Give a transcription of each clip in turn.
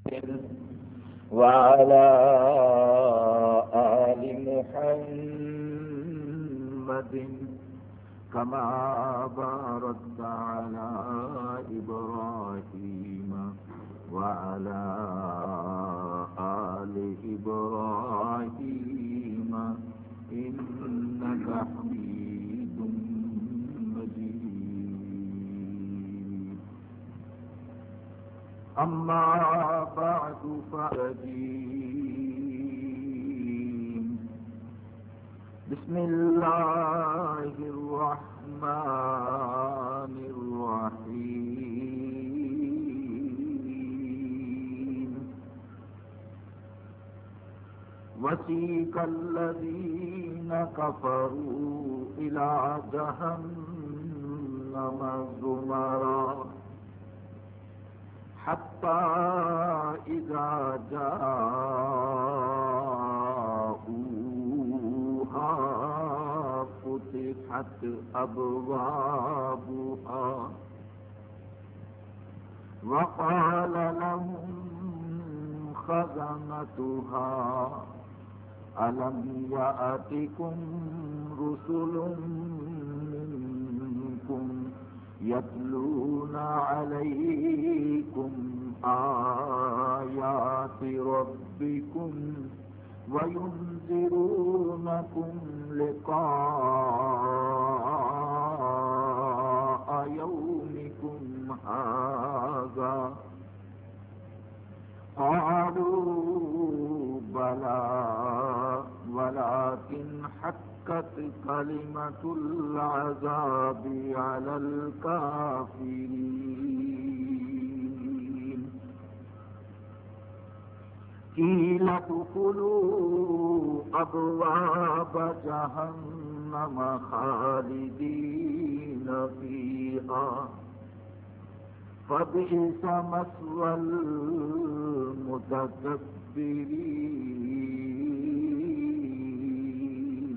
وعلى آل محمد كما باركت على إبراهيم وعلى آل إبراهيم إنك حميد مجيد. أما بعد فأجيب. بسم الله الرحمن الرحيم. وسيق الذين كفروا إلى جهنم زمرا حتى إذا جاءوها فتحت أبوابها وقال لهم خزنتها ألم يأتكم رسل منكم يتلون عليكم آيات ربكم وينذرونكم لقاء يومكم هذا؟ قالوا بلى ولكن حقت كلمة العذاب على الكافرين. قيل ادخلوا أبواب جهنم خالدين فيها فبئس مثوى المتكبرين.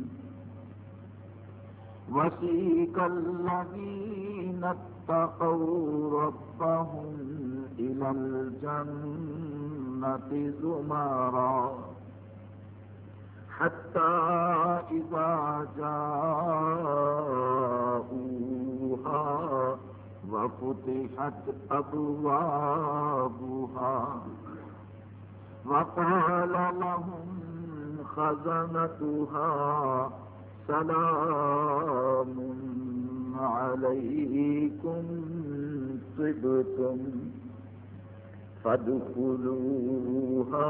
وسيق الذين اتقوا ربهم إلى الجنة زمرا حتى إذا جاءوها وفتحت أبوابها وقال لهم خزنتها سلام عليكم طبتم فادخلوها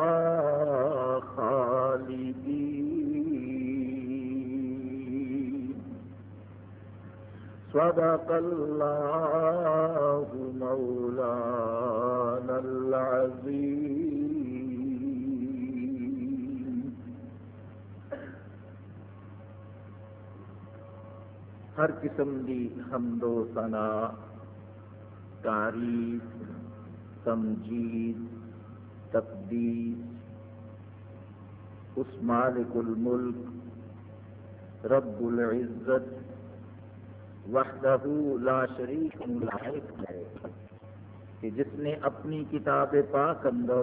خالدين. صدق الله مولانا العظيم. ہر قسم دی حمد و ثنا، تعریف، تمجید، تقدیس اس مالک الملک رب العزت وحدہ لا شریک لائق ہے کہ جس نے اپنی کتاب پاک اندر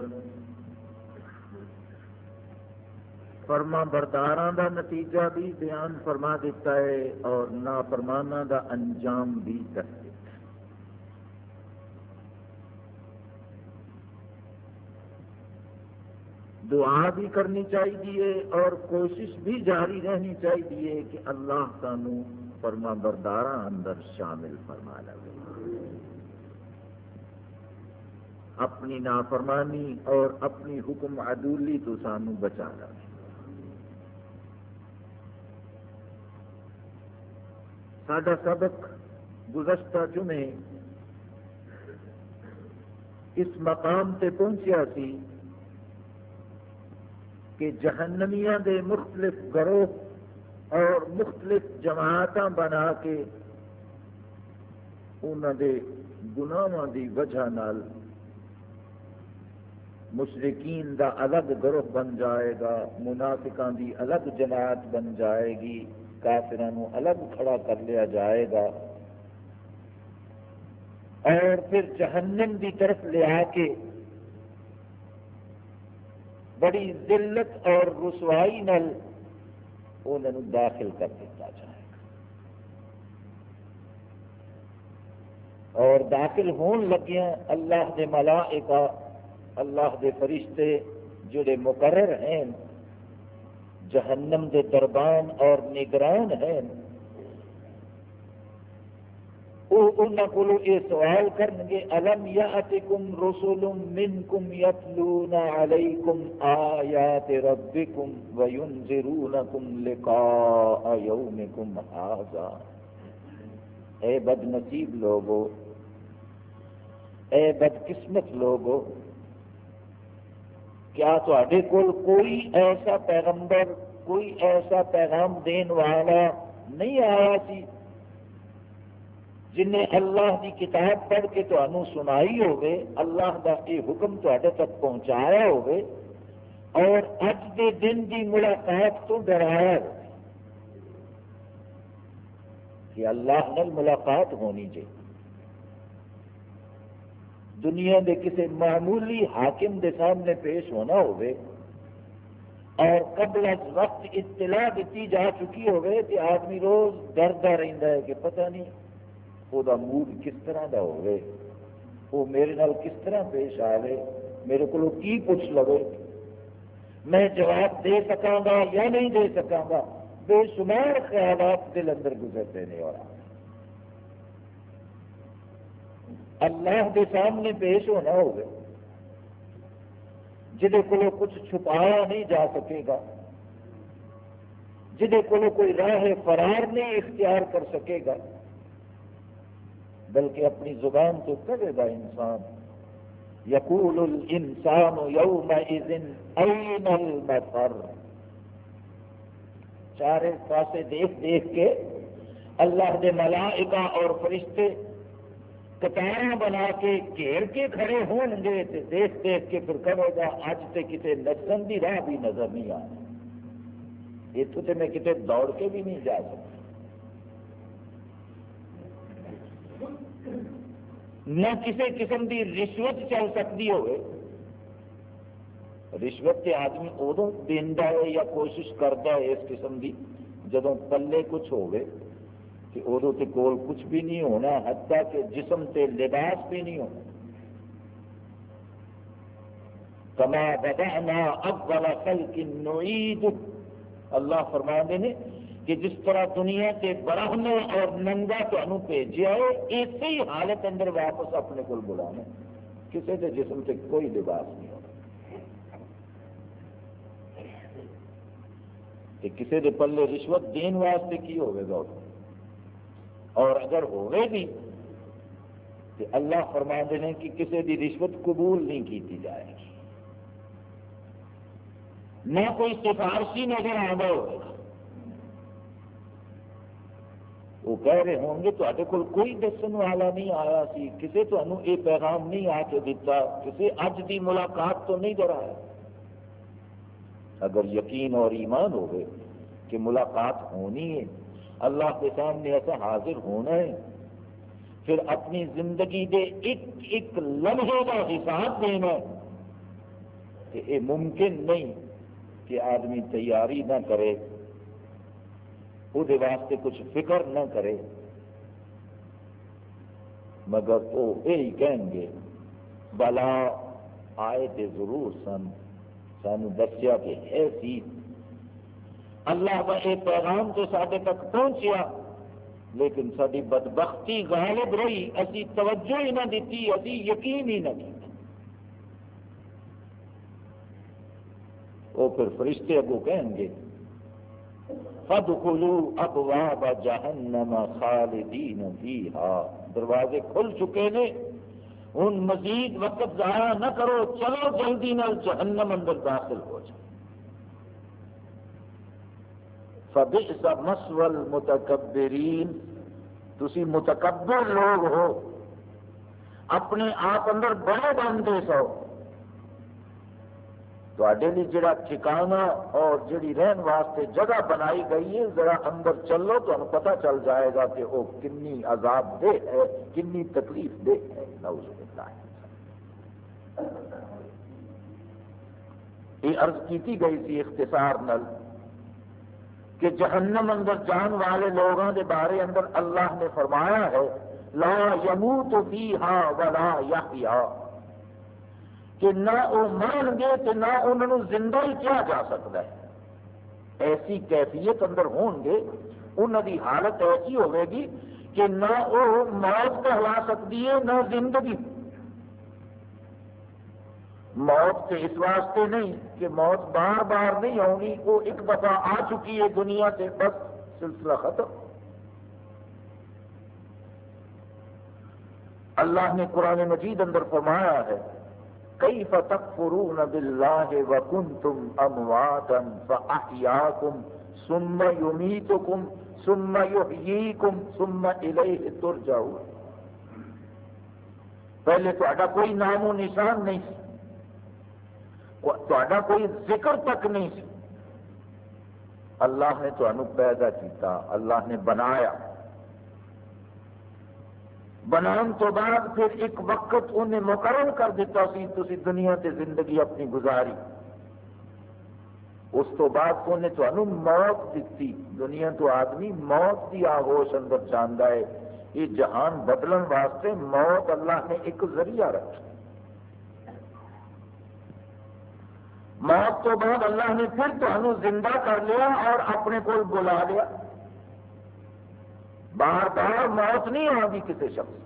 فرما برداراں دا نتیجہ بھی بیان فرما دیتا ہے اور نافرماناں دا انجام بھی دس دیتا ہے. دعا بھی کرنی چاہیے اور کوشش بھی جاری رہنی چاہیے کہ اللہ سانو فرما برداراں اندر شامل فرما لے، اپنی نافرمانی اور اپنی حکم عدولی تو سانو بچا لے. ساڈا سبق گزشتہ جمعے اس مقام تے پہنچیا سی کہ جہنمیاں دے مختلف گروہ اور مختلف جماعتاں بنا کے انہاں دے گناہاں دی وجہ نال مشرکین دا الگ گروہ بن جائے گا، منافقاں دی الگ جماعت بن جائے گی، کافرانوں الگ کھڑا کر لیا جائے گا اور پھر جہنم کی طرف لے آ کے بڑی ذلت اور رسوائی نال انہوں داخل کر دیتا جائے گا، اور داخل ہون لگیاں اللہ دے ملائکہ، اللہ دے فرشتے جڑے مقرر ہیں، جہنم دے دربان اور نگران ہیں، وہ انہوں کو یہ سوال کرنگے الم یاتکم رسول منکم یتلون علیکم آیات ربکم وینذرونکم لقاء یومکم ھذا۔ اے بد نصیب لوگو، اے بدقسمت لوگو، کیا تواڈے کول کوئی ایسا پیغمبر، کوئی ایسا پیغام دین والا نہیں آیا سی جن نے اللہ کی کتاب پڑھ کے تمہیں سنائی ہوگے، اللہ کا یہ حکم تواڈے تک پہنچایا ہوگے اور اج کے دن کی ملاقات تو ڈرایا ہو کہ اللہ نال ملاقات ہونی چاہیے، دنیا کے کسی معمولی حاکم کے سامنے پیش ہونا ہوگے اور قبل از وقت اطلاع دیتی جا چکی ہوگی کہ آدمی روز ڈردا رہتا ہے کہ پتہ نہیں وہ موڈ کس طرح کا ہوگی، وہ میرے نال کس طرح پیش آئے، میرے کو کی پوچھ لو، میں جواب دے سکاں گا یا نہیں دے سکاں گا، بے شمار خیالات دل اندر گزرتے ہیں، اور اللہ کے سامنے پیش ہونا ہوگا جہے کو کچھ چھپایا نہیں جا سکے گا، جہے کو کوئی راہ فرار نہیں اختیار کر سکے گا، بلکہ اپنی زبان تو کہے گا انسان، یقول الانسان یومئذ این المفر، چارے پاسے دیکھ دیکھ کے اللہ دے ملائکہ اور فرشتے قطاراں بنا کے گھیر کے کھڑے ہون گے، دیکھ دیکھ کے پھر کہے گا اج تے کتے نسن دی راہ بھی نظر نہیں آ رہی، اتوں تے میں کتے دوڑ کے بھی نہیں جا سکتا، نہ کسی قسم کی رشوت چل سکتی ہوئے، رشوت کے آدمی ادو دینا ہے یا کوشش کرتا ہے اس قسم کی جدوں پلے کچھ ہوئے کہ ادو تے کول کچھ بھی نہیں ہونا، حتیٰ کہ جسم تے لباس بھی نہیں ہونا، کما بدأنا اول خلق نعید، اللہ فرماتے ہیں کہ جس طرح دنیا کے برہنہ اور ننگا تمہیں بھیجا ہے اسی ہی حالت اندر واپس اپنے کو بلانا، کسی کے جسم سے کوئی لباس نہیں ہونا، کہ کسی کے پلے رشوت دین واسطے کی ہوئے گا، اور اگر ہوئے بھی تو اللہ فرماتے ہیں کہ کسی کی رشوت قبول نہیں کی جائے گی، نہ کوئی سفارشی نظر آتا ہوگا، وہ کہہ رہے ہوں گے تے کول کوئی دسن والا نہیں آیا سی، کسی تمہیں یہ پیغام نہیں آ کے دیتا، کسی اج کی ملاقات تو نہیں درایا۔ اگر یقین اور ایمان ہوگے کہ ملاقات ہونی ہے، اللہ کے سامنے ایسا حاضر ہونا ہے، پھر اپنی زندگی کے ایک ایک لمحے کا حساب دینا، کہ یہ ممکن نہیں کہ آدمی تیاری نہ کرے، وہ واسطے کچھ فکر نہ کرے، مگر وہ یہی کہیں گے بلا آئے تے ضرور سانو دسیا کہ ہے سی، اللہ کا یہ پیغام تو سارے تک پہنچیا، لیکن ساری بدبختی غالب رہی، اسی توجہ ہی نہ دیتی، اسی یقین ہی نہ کیا۔ وہ پھر فرشتے اگو کہیں گے فَادْخُلُوا أَبْوَابَ جَهَنَّمَ خَالِدِينَ فِيهَا، دروازے کھل چکے نے، ان مزید وقت ضائع نہ کرو، چلو جلدی نال جہنم اندر داخل ہو جاؤ۔ فَبِئْسَ مَثْوَى الْمُتَكَبِّرِينَ، تسی متکبر لوگ ہو، اپنے آپ اندر بڑے بنتے سو، تواڈے لیے جڑا ٹھکانہ اور جڑی رہن واسطے جگہ بنائی گئی ہے، ذرا اندر چلو تو پتہ چل جائے گا کہ وہ کنی عذاب دہ ہے، کنی تکلیف دہ ہے، نعوذ باللہ۔ یہ عرض کیتی گئی سی اختصار نل کہ جہنم اندر جان والے لوگوں کے بارے اندر اللہ نے فرمایا ہے لا یموت فیہا ولا یحیا، کہ نہ وہ مرن گے تو نہ انہوں زندہ ہی کیا جا سکتا ہے۔ ایسی کیفیت اندر ہون گے، انہوں کی حالت ایسی ہوے گی کہ نہ وہ موت کہلا سکتی ہے نہ زندگی۔ موت سے اس واسطے نہیں کہ موت بار بار نہیں آنی، وہ ایک دفعہ آ چکی ہے دنیا سے، بس سلسلہ ختم۔ اللہ نے قرآن مجید اندر فرمایا ہے کیف تکفرون باللہ وکنتم امواتا فاحیاکم ثم یمیتکم ثم یحییکم ثم الیہ ترجعون۔ پہلے تہاڈا کوئی نام و نشان نہیں سی، تہاڈا کوئی ذکر تک نہیں سی، اللہ نے تمہیں پیدا کیتا، اللہ نے بنایا، بنان تو بعد پھر ایک وقت انہیں مقرر کر دیتا سی تسی دنیا تے زندگی اپنی گزاری، اس تو بعد انہیں تمہیں موت دیتی۔ دنیا تو آدمی موت کی آغوش اندر جاندا ہے، یہ جہان بدلن واسطے موت اللہ نے ایک ذریعہ رکھا۔ موت تو بعد اللہ نے پھر تمہیں زندہ کر لیا اور اپنے کو بلا لیا۔ بار بار موت نہیں آتی کسی شخص۔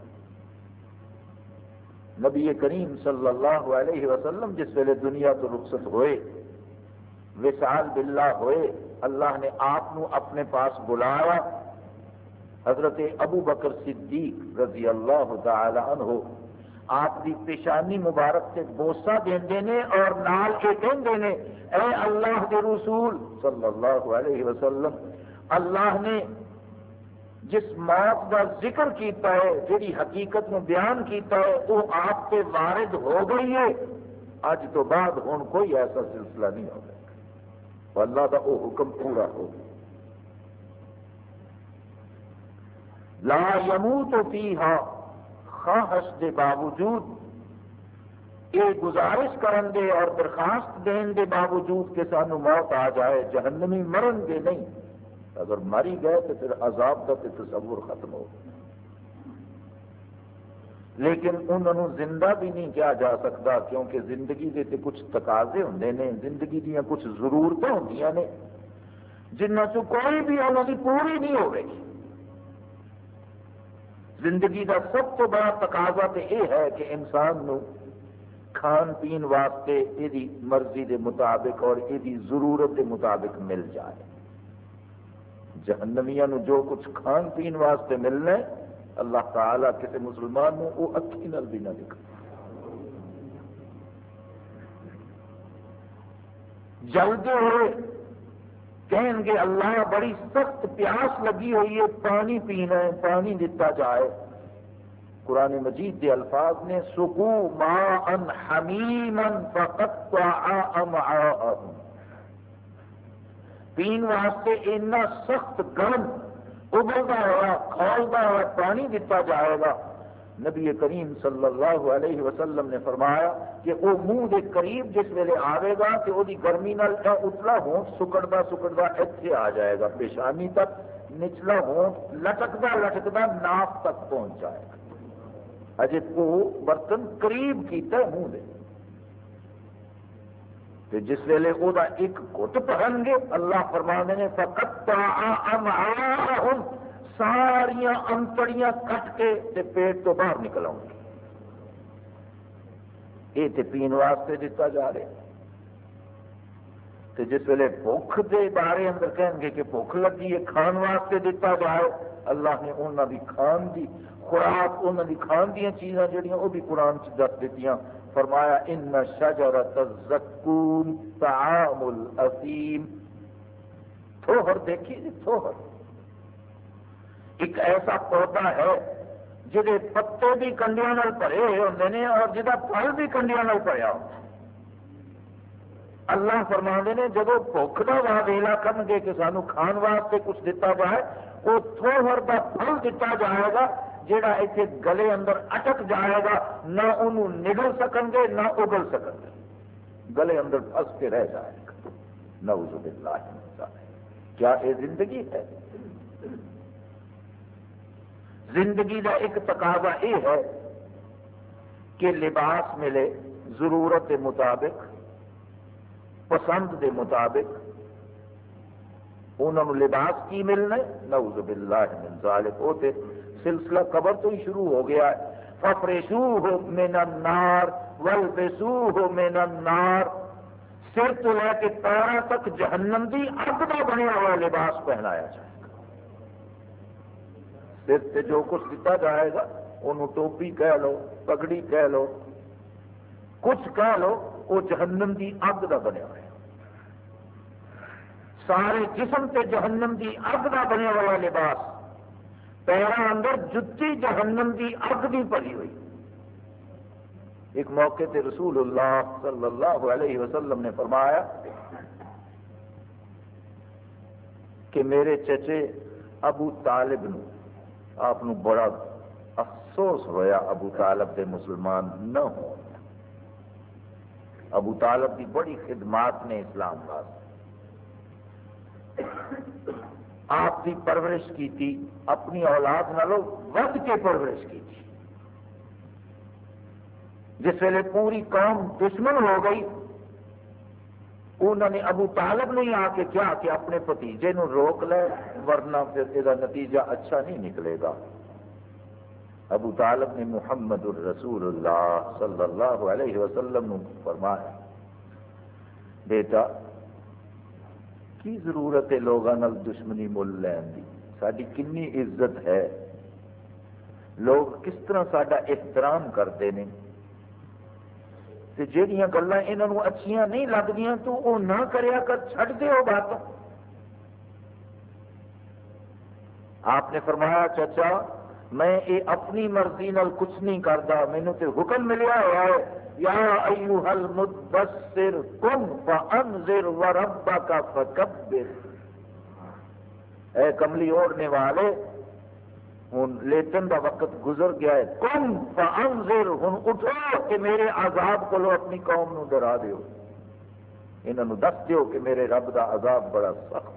نبی کریم صلی اللہ علیہ وسلم جس ویلے دنیا تو رخصت ہوئے، وصال باللہ ہوئے، اللہ نے آپ اپنے پاس بلایا۔ حضرت ابو بکر صدیق رضی اللہ تعالی عنہ آپ کی پیشانی مبارک سے بوسہ دیندے نے اور نال کے کہندے نے اے اللہ کے رسول صلی اللہ علیہ وسلم، اللہ نے جس موت کا ذکر کیتا ہے، جہی حقیقت میں بیان کیتا ہے، وہ آپ پہ وارد ہو گئی ہے، اج تو بعد ہوں کوئی ایسا سلسلہ نہیں ہوگا، اللہ کا وہ حکم پورا ہو۔ لا یموت فیہا، خواہش دے باوجود، یہ گزارش کرن دے اور درخواست دین دے باوجود کہ سانو موت آ جائے، جہنمی مرن گے نہیں، اگر مری گئے تو پھر عذاب کا تصور ختم ہو، لیکن انہوں زندہ بھی نہیں کیا جا سکتا، کیونکہ زندگی کے کچھ تقاضے ہوندے نے، زندگی دیا کچھ ضرورتیں ہوندیاں نے جنہاں چوں کوئی بھی انہوں کی پوری نہیں ہوئے گی۔ زندگی کا سب تو بڑا تقاضا تو یہ ہے کہ انسان نو کھان پین واسطے یہ مرضی دے مطابق اور یہ ضرورت دے مطابق مل جائے۔ جہنمیاں نو جو کچھ کھان پین واسطے ملنا ہے، اللہ تعالی کسی مسلمان نو وہ اکھی نال بھی نہ دکھا۔ جلدے ہوئے کہیں گے اللہ بڑی سخت پیاس لگی ہوئی ہے، پانی پینا ہے، پانی دیتا جائے۔ قرآن مجید کے الفاظ نے سقوا ماء حمیما فقطع امعاءهم، پین واسطے اتنا سخت گرم ابلتا ہوا کھولتا ہوا پانی دیتا جائے گا۔ نبی کریم صلی اللہ علیہ وسلم نے فرمایا کہ وہ منہ کے قریب جس ویلے آئے گا کہ وہ گرمی نال اتلا ہونٹ سکڑتا سکڑتا اتنے آ جائے گا، پیشانی تک، نچلا ہونٹ لٹکتا لٹکتا ناف تک پہنچ جائے گا، اجے وہ برتن قریب کیتا ہے منہ دے۔ تو جس ویلے وہ ایک گھٹ پہن گے، اللہ فرمانے نے فقطع امعاءهم، ساریاں انتڑیاں کٹ کے تے پیٹ تو باہر نکل آؤں گی۔ یہ تے پین واسطے دیتا جا رہا ہے۔ تے جس ویلے بھوک دے بارے اندر کہیں گے کہ بھوک لگی ہے، کھان واسطے دیتا جائے، اللہ نے انہوں دی کھان دی خوراک، انہوں دی کھان دیا چیزاں جڑیاں وہ بھی قرآن سے دس دیتیاں۔ فرمایا ان شجرۃ الزقوم طعام الاثیم، تھوہر دیکھیے جی، تھوہر ایک ایسا پودا ہے جہے پتے بھی کنڈیاں نال بھرے ہوئے ہوندے نے اور جہاں پھل بھی کنڈیاں نال بھریا ہوتا۔ اللہ فرماندے نے جدو بھوک کا ویلا کرن گے کہ سانو کھان واسطے کچھ دیتا جائے، وہ تھوہر کا پھل دیتا جائے گا جہاں اتنے گلے اندر اٹک جائے گا، نہ انہوں نگل سکن گے نہ اگل سکن گے۔ گلے اندر پھنس کے رہ جائے گا. نعوذ باللہ من ذالک. کیا یہ زندگی ہے؟ زندگی کا ایک تقاضا یہ ہے کہ لباس ملے ضرورت کے مطابق، پسند کے مطابق. انہوں لباس کی ملنا ہے؟ نعوذ باللہ من ذالک. وہ تے سلسلہ قبر تو ہی شروع ہو گیا ہے. فَفْرِشُوهُ مِنَ النَّارِ وَالْبِسُوهُ مِنَ النَّارِ. سر تو لے کے پیروں تک جہنم دی اگ کا بنیا ہوا لباس پہنایا جائے گا. سر سے جو کچھ دیتا جائے گا انہوں ٹوپی کہہ لو، پگڑی کہہ لو، کچھ کہہ لو، وہ جہنم دی اگ کا بنیا ہوا ہے. سارے جسم سے جہنم دی اگ کا بنیا ہوا لباس، پیروں اندر جتی جہنم دی اگ بھی بھری ہوئی. ایک موقع تے رسول اللہ صلی اللہ علیہ وسلم نے فرمایا کہ میرے چچے ابو طالب نو آپ نو بڑا افسوس ہویا ابو طالب دے مسلمان نہ ہو. ابو طالب کی بڑی خدمات نے اسلام واسطے. آپ کی پرورش کی تھی، اپنی اولاد نالوں ود کے پرورش کی تھی. جس ویلے پوری قوم دشمن ہو گئی، انہوں نے ابو طالب نے آ کے کیا کہ اپنے بھتیجے نو روک لے ورنہ پھر یہ نتیجہ اچھا نہیں نکلے گا. ابو طالب نے محمد الرسول اللہ صلی اللہ علیہ وسلم نے فرمایا بیٹا کی ضرورت ہے لوگوں نال دشمنی مل لین دی؟ ساری کنی عزت ہے، لوگ کس طرح ساڈا احترام کرتے ہیں. جہاں گلاں انہوں اچھیاں نہیں لگدیاں تو وہ نہ کریا کر، چھڈ دے وہ بات. آپ نے فرمایا چچا میں یہ اپنی مرضی نال کچھ نہیں کرتا، مینوں تے حکم ملیا ہوا ہے یا ایھا المدثر قم فانذر وربک فکبر. اے کملی اوڑھنے والے ہوں لیٹن کا وقت گزر گیا ہے، قم فانذر، ہوں اٹھو کہ میرے عذاب کو اپنی قوم نو ڈرا دیو، انہوں دس دیو کہ میرے رب دا عذاب بڑا سخت.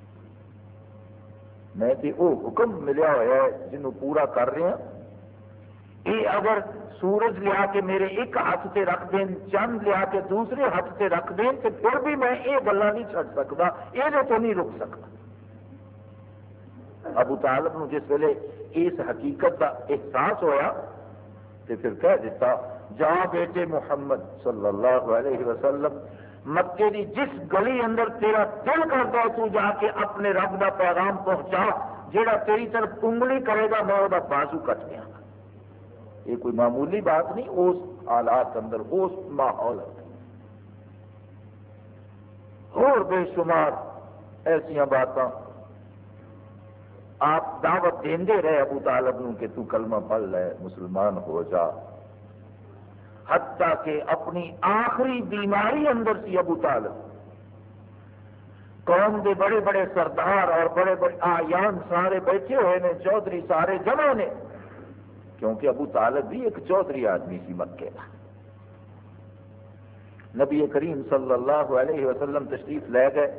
میں تے وہ حکم ملیا ہوا ہے جنہوں پورا کر رہا. یہ اگر سورج لیا کے میرے ایک ہاتھ سے رکھ دیں، چند لیا کے دوسرے ہاتھ سے رکھ دیں، تو پھر بھی میں یہ گلاں نہیں چھڈ سکتا، یہ تو نہیں رک سکتا. ابو طالب نو جس ویلے اس حقیقت کا احساس ہویا تو پھر کہہ دیتا جا بیٹے محمد صلی اللہ علیہ وسلم، مکے دی جس گلی اندر تیرا دل کرتا ہے تو جا کے اپنے رب دا پیغام پہنچا، جیڑا تیری طرف انگلی کرے گا میں وہ بازو کٹ دیا گا. یہ کوئی معمولی بات نہیں اس حالات اندر، اس ماحول اندر. اور بے شمار ایسا باتاں آپ دعوت دیندے رہے ابو طالب نو کہ تو کلمہ پڑھ لے، مسلمان ہو جا. حتیٰ کہ اپنی آخری بیماری اندر سی ابو طالب، قوم دے بڑے بڑے سردار اور بڑے بڑے آیان سارے بیٹھے ہوئے نے، چودھری سارے جمع نے، کیونکہ ابو طالب بھی ایک چودھری آدمی سی مکے کا. نبی کریم صلی اللہ علیہ وسلم تشریف لے گئے،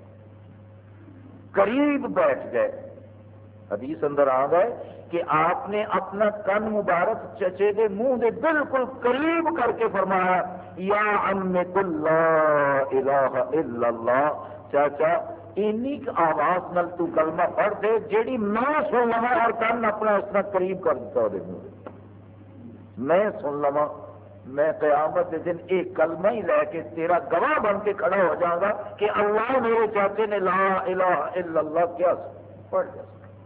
قریب بیٹھ گئے. حدیث اندر آ گئے کہ آپ نے اپنا کن مبارک چچے دے منہ دے بالکل قریب کر کے فرمایا یا عم قل لا الہ الا اللہ. چاچا اینی آواز نال تو کلمہ پڑھ دے جیڑی میں سن لوا، اور کن اپنا اس طرح قریب کر دیتا وہ منہ، میں سن لوا. میں قیامت کے دن ایک کلمہ ہی لے کے تیرا گواہ بن کے کھڑا ہو جاؤں گا کہ اللہ میرے چاچے نے لا الہ الا اللہ کیا پڑھ دیا.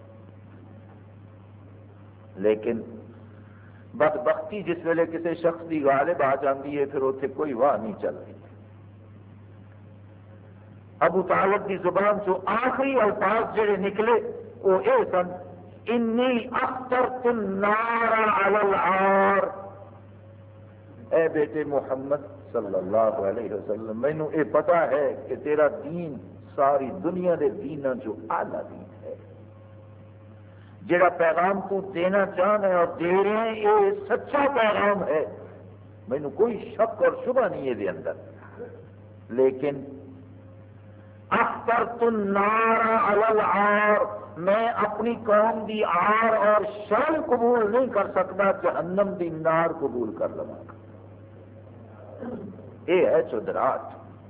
لیکن بدبختی جس ویلے کسی شخص کی غالب آ جاتی ہے پھر اتنے کوئی واہ نہیں چل رہی. ابو طالب کی زبان چو آخری الفاظ جڑے نکلے وہ اے سن انی اخترت النار علی العار. اے بیٹے محمد صلی اللہ علیہ وسلم مینوں اے پتا ہے کہ تیرا دین ساری دنیا دے دیناں چو اعلیٰ دین ہے. جڑا پیغام تو دینا چاہنا ہے اور دے رہے ہیں یہ سچا پیغام ہے، مینوں کوئی شک اور شبہ نہیں ہے اندر. لیکن اخترت النار علی العار، میں اپنی قوم دی عار اور شرم قبول نہیں کر سکتا، جہنم دی نار قبول کر لواں گا۔ یہ ہے چودراہٹ۔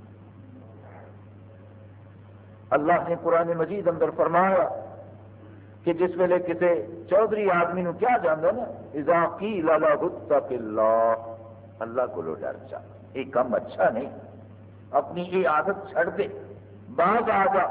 اللہ نے قرآن مجید اندر فرمایا کہ جس ویلے کسی چودھری آدمی نو کیا جانا نا، اذا قیل لہ اتق اللہ، اللہ کو ڈر جا، یہ کام اچھا نہیں، اپنی یہ عادت چھڑ دے، باز آ جا۔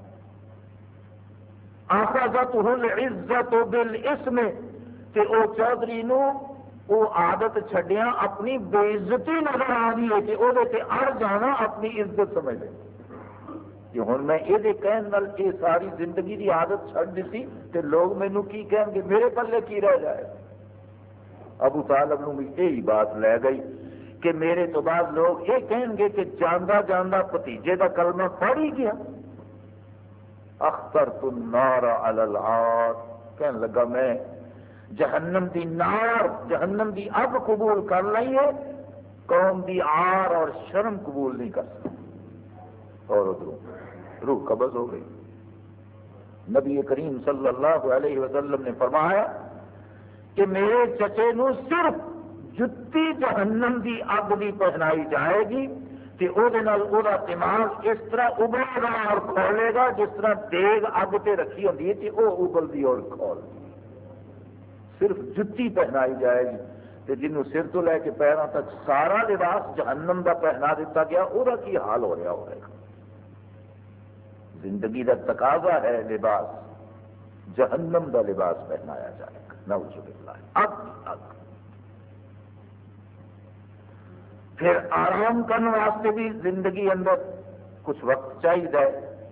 اخذتہ العزت بالاسم، کہ او چودھری نو وہ عادت چھڈیا اپنی بے عزتی نظر آ رہی ہے کہ وہ اڑ جانا اپنی عزت سمجھ لے کہ ہوں میں یہ کہنے نال یہ ساری زندگی کی عادت چھڑ دیتی تو لوگ مینو کی کہیں گے، میرے پلے کی رہ جائے۔ ابو طالب نو بھی یہی بات لے گئی کہ میرے تو بعد لوگ یہ کہیں گے کہ جاندہ جاندہ بھتیجے کا کلمہ پڑھ ہی گیا۔ اخترت النار علی العار، کہنے لگا میں جہنم دی نار، جہنم دی اگ قبول کر لی ہے، قوم دی عار اور شرم قبول نہیں کر سکتا۔ اور ادھر روح قبض ہو گئی۔ نبی کریم صلی اللہ علیہ وسلم نے فرمایا کہ میرے چچے نو صرف جتی جہنم دی اگ دی پہنائی جائے گی کہ وہ دماغ اس طرح ابلے گا اور کھولے گا جس طرح دیگ اگ تے رکھی ہوتی ہے کہ وہ ابلتی اور کھولتی، صرف جتی پہنائی جائے گی۔ کہ جنہوں سر تو لے کے پیروں تک سارا لباس جہنم دا پہنا دیتا گیا، وہ کی حال ہو رہا ہوگا۔ زندگی دا تقاضا ہے لباس، جہنم دا لباس پہنایا جائے گا، نعوذ باللہ۔ اب پھر آرام کرنے واسطے بھی زندگی اندر کچھ وقت چاہیے،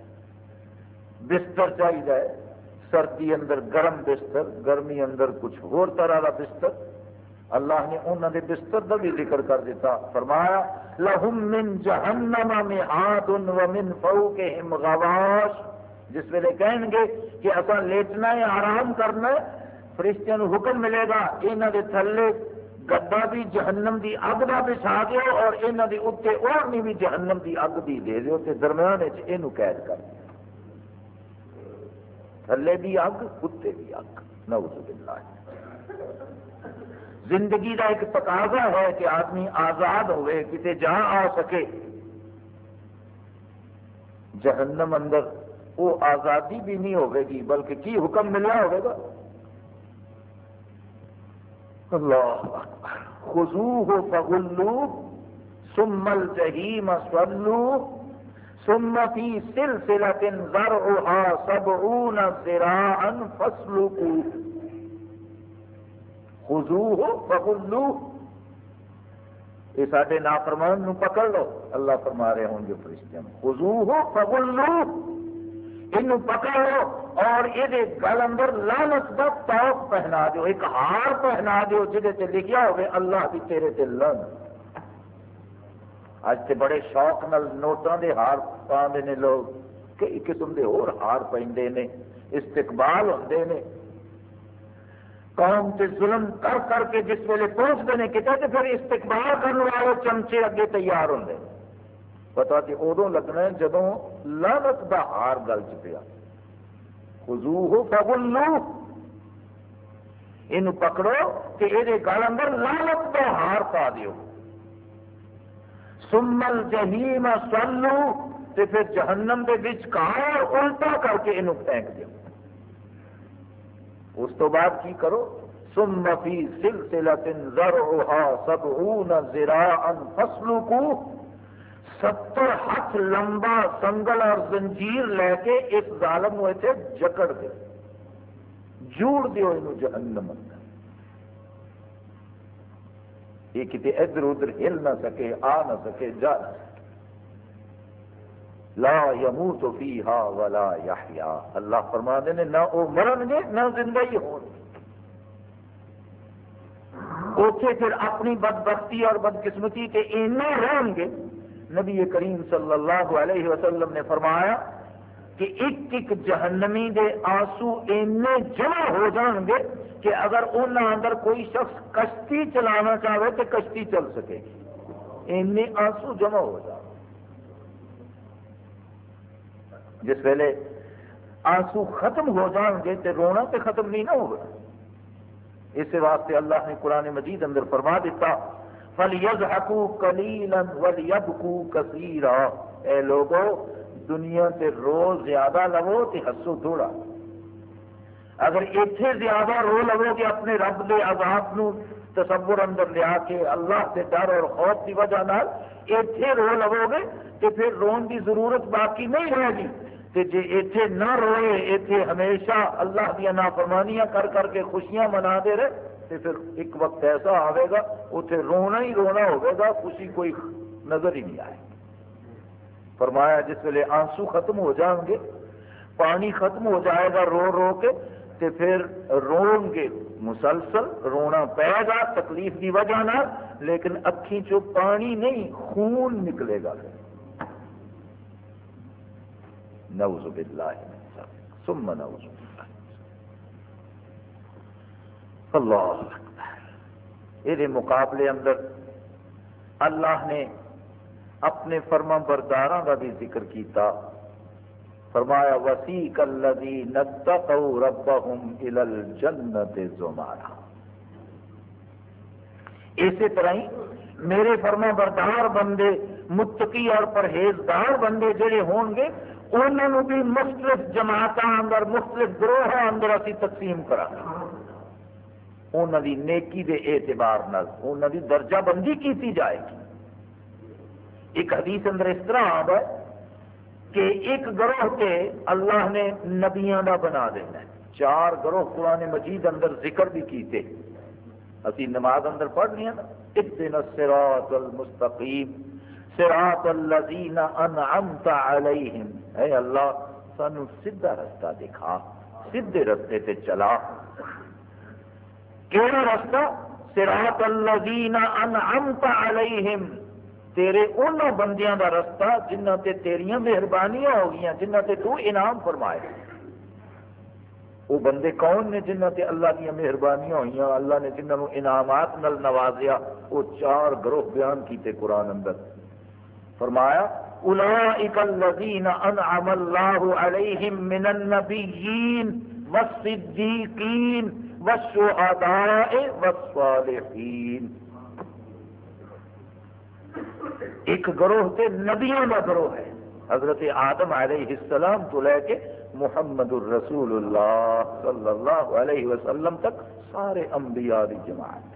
بستر چاہیے، سردی اندر گرم بستر، گرمی اندر کچھ اور طرح کا بستر۔ اللہ نے انہوں نے بستر کا بھی ذکر کر دیتا، فرمایا لہم من جہنم مہاد ومن فوقہم غواش، جس ویلے کہیں گے کہ اصا لیٹنا ہے، آرام کرنا ہے، فرشتیاں نو حکم ملے گا انہوں دے تھلے گدا بھی جہنم دی اگ دا بچھا دیو اور انہوں دے اتنے اوڑھنی بھی جہنم دی اگ دی دے دیو تے درمیان یہ قید کر دیو، تھلے بھی اگ اتنے بھی اگ، نعوذ باللہ۔ زندگی کا ایک تقاضا ہے کہ آدمی آزاد ہوئے، کسی جا آ سکے۔ جہنم اندر وہ آزادی بھی نہیں ہوئے گی، بلکہ کی حکم ملنا ہوئے گا، اللہ اکبر، خذوہ فغلوہ ثم الجحیم صلوہ ثم فی سلسلۃ ذرعها 70 ذراعا فاسلکوہ، خذوہ فغلوہ، یہ سارے نافرمان نو پکڑ لو، اللہ فرما رہے ہوں گے فرشتیاں، خذوہ فغلوہ، انہوں پکڑ لو اور یہ گل اندر لعنت دا توق پہنا دو، ایک ہار پہنا دو جہدے تے لکھیا ہوئے اللہ بھی تیرے تے لعنت۔ اج تے بڑے شوق نال نوٹاں دے ہار پاندے نے لوگ، کئی قسم دے اور ہار پیندے نے، استقبال ہوندے نے، قوم تے ظلم کر کر کے جس ویلے پہنچتے ہیں کتے تے پھر استقبال کرنے والے چمچے اگے تیار ہوندے، پتا کہ ادو لگنا ہے جدوں لعنت دا ہار گل چ پیا۔ خذوہ فغلوہ، یہ پکڑو کہ یہ گل اندر لعنت دا ہار پا دیو، ثم الجحیم صلوہ، تے پھر جہنم دے وچکار الٹا کر کے یہ پھینک دیو۔ اس تو بعد کی کرو، ثم فی سلسلۃ ذرعها 70 ذراعا فاسلکوہ، 70 ہاتھ لمبا سنگل اور زنجیر لے کے اس ظالم کو اتنے جکڑ دے، جوڑ دیو انہوں جہنم اندر، یہ کتے ادھر ادھر ہل نہ سکے، آ نہ سکے، جا نہ سکے۔ لا یموت فیہا ولا یحیا، اللہ فرماتے ہیں نہ وہ مرن گے نہ زندہ ہی ہون گے۔ اوتھے پھر اپنی بدبختی اور بدقسمتی کے اینے رہیں گے۔ نبی کریم صلی اللہ علیہ وسلم نے فرمایا کہ ایک ایک جہنمی دے آنسو اینے جمع ہو جان گے کہ اگر انہاں اندر کوئی شخص کشتی چلانا چاہے تو کشتی چل سکے گی۔ اینے آنسو جمع ہو جاؤ. جس ویلے آنسو ختم ہو جان گے تو رونا تو ختم نہیں نہ ہوگا. اس واسطے اللہ نے قرآن مجید اندر فرما دیتا فَلْيَضْحَكُوا قَلِيلًا وَلْيَبْكُوا كَثِيرًا. اے لوگو دنیا تے روز زیادہ لو تے ہسو تھوڑا. اگر ایتھے زیادہ رو لو کہ اپنے رب دے عذاب نو تصور اندر لیا کے اللہ سے ڈر اور خوف کی وجہ نال ایتھے رو لو گے تو پھر رون کی ضرورت باقی نہیں رہے گی. تے جے ایتھے نہ روئے ایتھے ہمیشہ اللہ دیا نافرمانیاں کر کر کے خوشیاں منا دے رہے تو پھر ایک وقت ایسا آئے گا اتنے رونا ہی رونا ہوگا, خوشی کوئی نظر ہی نہیں آئے. فرمایا جس ویلے آنسو ختم ہو جان گے, پانی ختم ہو جائے گا رو رو کے, تے پھر رون گے مسلسل رونا پے گا تکلیف کی وجہ نہ, لیکن اکھیں چو پانی نہیں خون نکلے گا. نعوذ باللہ من ذلک ثم نعوذ باللہ. اللہ اکبر. یہ مقابلے اندر اللہ نے اپنے فرما برداراں کا بھی ذکر کیتا. فرمایا وسیق الذین اتقوا ربهم الی الجنۃ زمرا. اسی طرح ہی میرے فرما بردار بندے متقی اور پرہیزگار بندے جڑے ہون گے انہوں بھی مختلف جماعتوں اندر مختلف گروہوں اندر اسی تقسیم کرا انہوں دی نیکی دے اعتبار نال انہوں دی درجہ بندی کیتی جائے گی. ایک حدیث اندر اس طرح آتا ہے کہ ایک گروہ کے اللہ نے نبیاں دا بنا دینا ہے. 4 گروہ قرآن مجید اندر ذکر بھی کیتے, اسی نماز اندر پڑھ لیا نا, اهدنا الصراط المستقیم صراط الذین انعمت علیہم. اے اللہ سانو سیدھا رستہ دکھا, سیدھے رستے تے چلا. کیڑا رستہ؟ صراط الذین انعمت علیہم, تیرے انہوں بندیاں دا رستہ جنہ تے تیریاں مہربانیاں ہو گئیاں, جنہ تے تو انعام فرمائے. وہ بندے کون نے جنہ تے اللہ کی مہربانیاں ہوئیاں, اللہ نے جنہوں نے انعامات نل نوازیا؟ وہ 4 گروہ بیان کیتے قرآن اندر. فرمایا اولئک الذین انعم اللہ علیہم من النبیین والصدیقین والشہداء والصالحین. ایک گروہ تے نبیوں کا گروہ ہے, حضرت آدم علیہ السلام تو لے کے محمد الرسول اللہ صلی اللہ علیہ وسلم تک سارے انبیاء کی جماعت.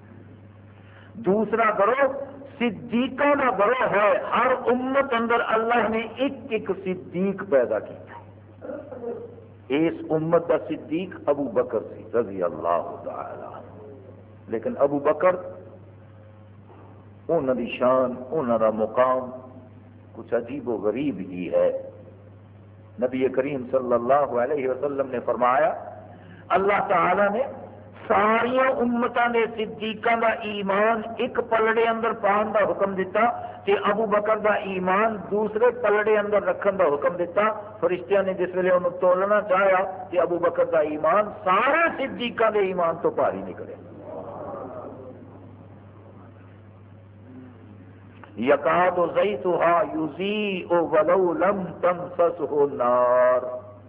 دوسرا گروہ صدیقوں کا گروہ ہے. ہر امت اندر اللہ نے ایک ایک صدیق پیدا کیا. اس امت کا صدیق ابو بکر سی رضی اللہ تعالی. لیکن ابو بکر انہوں دی شان, انہوں دا مقام کچھ عجیب و غریب ہی ہے. نبی کریم صلی اللہ علیہ وسلم نے فرمایا اللہ تعالی نے ساری امتوں کے صدیقاں دا ایمان ایک پلڑے اندر پان دا حکم دیتا تے ابو بکر دا ایمان دوسرے پلڑے اندر رکھن دا حکم دیتا. فرشتیاں نے جس ویلے انہوں تولنا چاہیا کہ ابو بکر دا ایمان سارے صدیقاں دے ایمان تو بھاری نکلے. یکاد زیتها یضیء ولو لم تمسسه النار.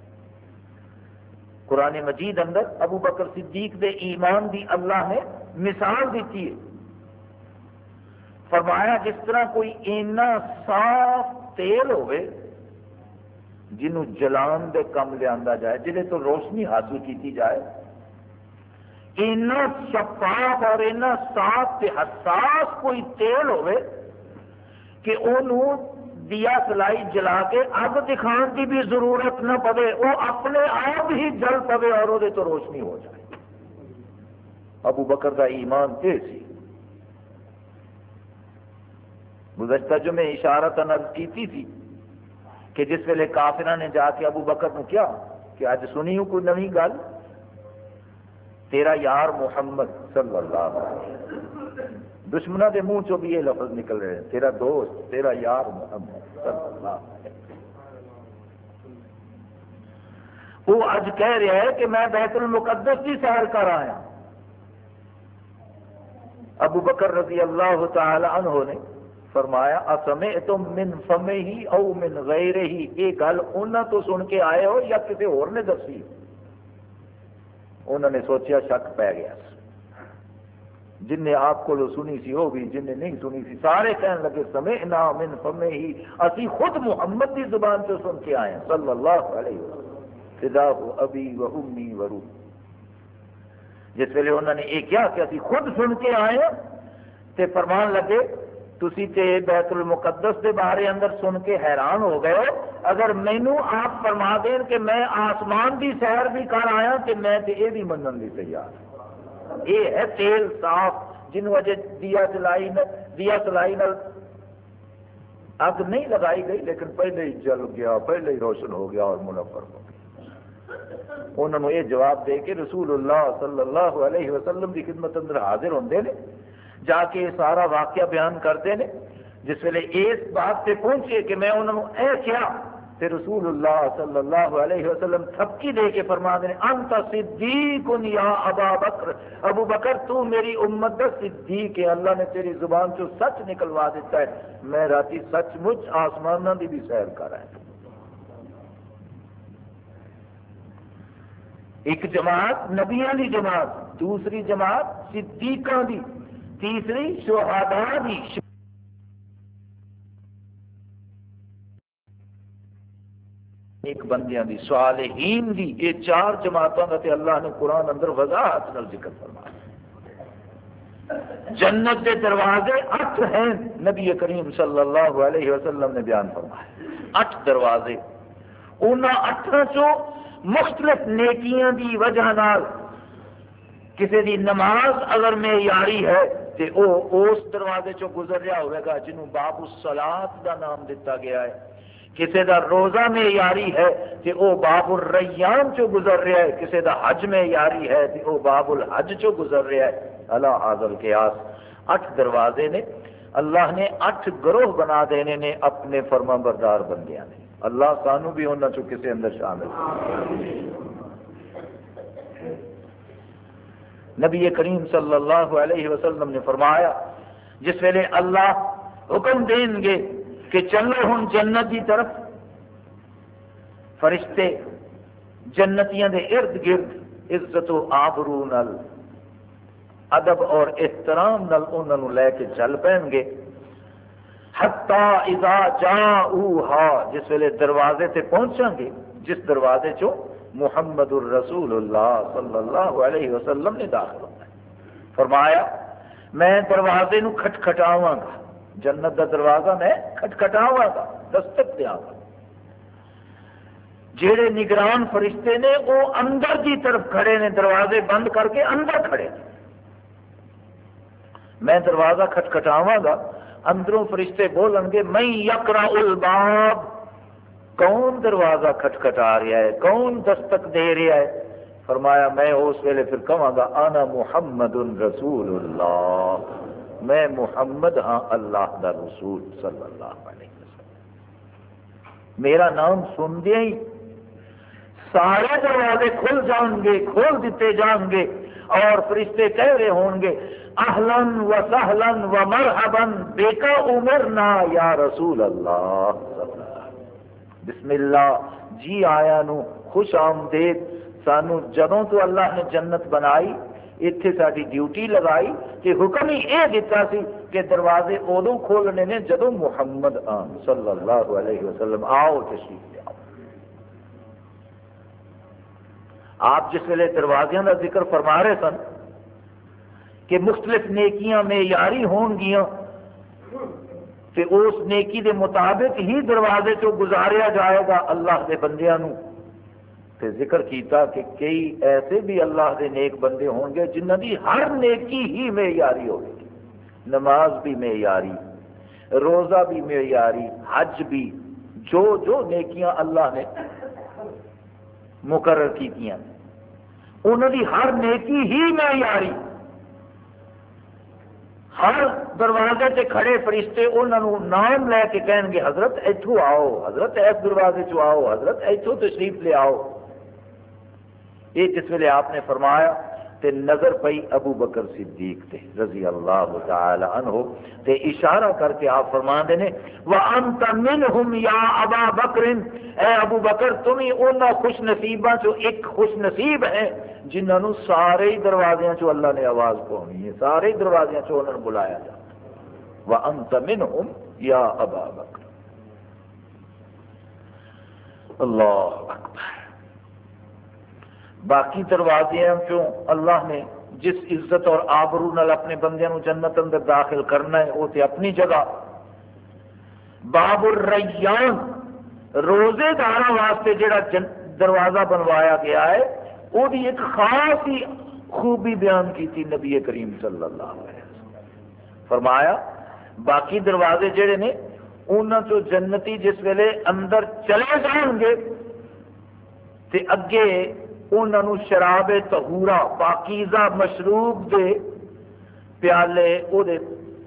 قرآن مجید اندر ابو بکر صدیق دے ایمان دی اللہ نے مثال دیتی ہے. فرمایا جس طرح کوئی اینا صاف تیل ہوئے جنہوں جلان دے کم لیا جائے, جنہیں تو روشنی حاصل کی جائے, اینا شفاف اور اینا صاف تے حساس کوئی تیل ہوئے کہ انہوں دیا سلائی جلا کے اگ دکھان کی بھی ضرورت نہ پڑے, وہ اپنے آپ ہی جل پوے اور وہ تو روشنی ہو جائے. ابو بکر کا ایمان یہ سی. گزشتہ جو میں اشارت عرض کی تھی کہ جس ویلے کافرہ نے جا کے ابو بکر نے کیا کہ اج سنی ہوں کوئی نئی گل, تیرا یار محمد صلی اللہ علیہ وسلم, دشمنوں کے منہ چو بھی یہ لفظ نکل رہے ہیں, تیرا دوست تیرا یار محمد صلی اللہ علیہ وسلم. وہ اج کہہ رہا ہے کہ میں بیت المقدس کی سیر کر آیا. ابو بکر رضی اللہ تعالی عنہ نے فرمایا اسمعتم من فمہ او من غیرہ، یہ گل انہاں تو سن کے آئے ہو یا کسی اور نے دسی؟ انہوں نے سوچیا شک پی گیا، جن نے آپ کو سنی سی وہ بھی، جن نے نہیں سنی سی سارے کہنے لگے سمعنا من فمہ، اسی خود محمد کی زبان سے سن کے آئے ہیں صلی اللہ علیہ وسلم، فداہ ابی و امی و روحی۔ جس ویلے انہوں نے یہ کیا کہ اسی خود سن کے آئے ہیں، تے فرمان لگے تسی تے بیت المقدس دے بارے اندر سن کے حیران ہو گئے ہو، اگر مینو آپ فرما دین کہ میں آسمان دی سیر بھی کر آیا تے میں تے یہ بھی منن دی تیار۔ یہ ہے تیل صاف، جن وجہ دیا سلائی نال اگ نہیں لگائی گئی لیکن پہلے ہی جل گیا، پہلے ہی روشن ہو گیا اور منور ہو گیا۔ انہوں نے یہ جواب دے کے رسول اللہ صلی اللہ علیہ وسلم کی خدمت اندر حاضر ہوندے نے، جا کے سارا واقعہ بیان کرتے ہیں۔ جس ویلے اس بات سے پہنچے کہ میں انہوں نے اے کیا، تے رسول اللہ صلی اللہ علیہ وسلم تھپکی دے کے فرما دے انت صدیق یا ابا بکر، ابو بکر تو میری امت دا صدیق ہے، اللہ نے تیری زبان سے سچ نکلوا دیتا ہے، میں راتی سچ مچ آسمانوں دی بھی سیر کر رہا ہوں۔ ایک جماعت نبیوں دی جماعت، دوسری جماعت صدیقاں دی، تیسری شہداء دی، ایک بندیاں دی، صالحین دی، یہ چار جماعتوں کا تے اللہ نے قرآن اندر وضاحت نال ذکر فرمایا۔ جنت کے دروازے 8 ہیں، نبی کریم صلی اللہ علیہ وسلم نے بیان فرمایا 8 دروازے، انہاں 8 چوں مختلف نیکیاں دی وجہ نال کسی دی نماز اگر معیاری ہے تے او اس دروازے چوں گزر رہا ہوئے گا جنہوں باب الصلاۃ دا نام دیتا گیا ہے، کسی دا روزہ معیاری ہے تے او باب الریان چوں گزر رہا ہے، کسی دا حج معیاری ہے تے او باب الحج چوں گزر رہا ہے۔ اللہ حاضر قیاس 8 دروازے نے، اللہ نے 8 گروہ بنا دینے نے اپنے فرما بردار بندیاں نے، اللہ سانو بھی انہاں چوں کسی اندر شامل۔ نبی کریم صلی اللہ علیہ وسلم نے فرمایا جس ویلے اللہ حکم دیں گے کہ چلو ہن جنت کی طرف، فرشتے جنتیاں دے ارد گرد عزت و آبرو نال، ادب اور احترام نال انہوں لے کے چل پین گے، حتی اذا جاؤہا، جس ویلے دروازے تے پہنچیں گے جس دروازے چو محمد الرسول اللہ صلی اللہ علیہ وسلم نے داخل ہونا ہے، فرمایا میں دروازے نو کھٹکھٹاواں گا، جنت دا دروازہ میں کھٹکھٹاواں گا، دستک دیاں گا، جیڑے نگران فرشتے نے وہ اندر کی طرف کھڑے نے، دروازے بند کر کے اندر کھڑے نے، میں دروازہ کھٹکھٹاواں گا، اندروں فرشتے بولن گے من یقرع الباب، کون دروازہ کھٹکھٹا رہا ہے، کون دستک دے رہا ہے؟ فرمایا میں اس ویلے پھر کہاں گا انا محمد رسول اللہ، میں محمد ہاں اللہ دا رسول صلی اللہ علیہ وسلم۔ میرا نام سن دیا ہی سارے دروازے کھل جان گے، کھول دیتے جان گے، اور فرشتے کہہ رہے ہوں گے اہلاً و سہلاً و مرحباً بیکا عمرنا یا رسول اللہ، بسم اللہ جی آیا نو، خوش آمدید، سانو جدوں تو اللہ نے جنت بنائی اتنے ساری ڈیوٹی لگائی کہ حکم ہی یہ دیتا سی کہ دروازے ادو کھولنے نے جدوں محمد آن صلی اللہ علیہ وسلم آؤ تشریف لے آؤ۔ آپ جس ویلے دروازیاں کا ذکر فرما رہے سن کہ مختلف نیکیاں معیاری ہون گیاں کہ اس نیکی دے مطابق ہی دروازے چوں گزاریا جائے گا اللہ دے بندیاں نو، تے ذکر کیتا کہ کئی ایسے بھی اللہ دے نیک بندے ہون گے جنہ دی ہر نیکی ہی معیاری ہوگی، نماز بھی معیاری، روزہ بھی معیاری، حج بھی، جو جو نیکیاں اللہ نے مقرر کیتیاں انہوں دی ہر نیکی ہی معیاری، ہر دروازے تے کھڑے فرشتے انہوں نام لے کے کہیں گے حضرت ایتھوں آؤ، حضرت اس دروازے چو آؤ، حضرت ایتھوں تشریف لے آؤ۔ یہ جس ویلے آپ نے فرمایا تے نظر پئی ابو بکر صدیق تے رضی اللہ تعالی عنہ تے اشارہ کر کے آپ فرماندے نے وَأَنْتَ مِنْهُمْ يَا أَبَا بَكْرٍ، اے ابو بکر تم ہی انہاں خوش نصیباں چو ایک خوش نصیب ہیں جنہاں نو سارے دروازیاں چو اللہ نے آواز پہنی ہے، سارے دروازیاں چو انہاں نے بلایا جا وَأَنْتَ مِنْهُمْ يَا أَبَا بَكْرٍ۔ اللہ اکبر۔ باقی دروازیاں چوں اللہ نے جس عزت اور آبرو نال اپنے بندیاں نو جنت اندر داخل کرنا ہے وہ تے اپنی جگہ، باب الریان روزے داراں واسطے جڑا دروازہ بنوایا گیا ہے وہ دی ایک خاص ہی خوبی بیان کی تھی نبی کریم صلی اللہ علیہ وسلم۔ فرمایا باقی دروازے جڑے نے انہاں چوں جنتی جس ویلے اندر چلے جان گے تے اگے انہاں نو شراب طہورا پاکیزہ مشروب دے پیالے او دے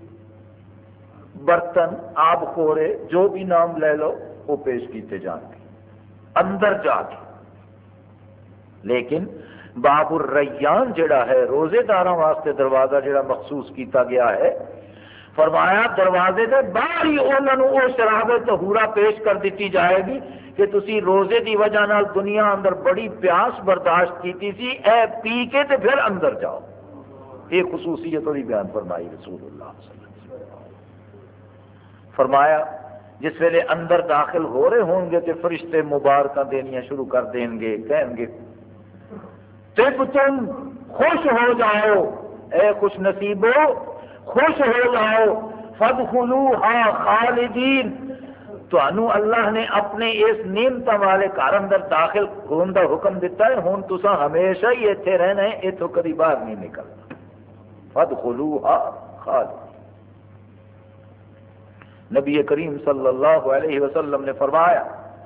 برتن آب خورے جو بھی نام لے لو وہ پیش کیتے جان گے اندر جا کے۔ لیکن باب الریان جڑا ہے روزے داراں واسطے دروازہ جڑا مخصوص کیتا گیا ہے، فرمایا دروازے دے باہر ہی انہاں نو وہ شراب طہورا پیش کر دیتی جائے گی کہ تسی روزے دی وجہ نال دنیا اندر بڑی پیاس برداشت کیتی سی، اے پی کے تے پھر اندر جاؤ۔ یہ خصوصیت بھی بیان فرمائی رسول اللہ صلی اللہ علیہ وسلم۔ فرمایا جس ویلے اندر داخل ہو رہے ہوں گے تے فرشتے مبارکاں دینیاں شروع کر دیں گے، کہیں گے تم خوش ہو جاؤ، اے خوش نصیبو خوش ہو جاؤ، فادخلوها خالدین، تانوں اللہ نے اپنے اس نعمت والے گھر اندر داخل ہونے کا حکم دیتا ہے، ہن تساں ہمیشہ ہی ایتھے رہنا ہے، ایتھوں کبھی باہر نہیں نکلنا۔ فادخلوها خالدین۔ نبی کریم صلی اللہ علیہ وسلم نے فرمایا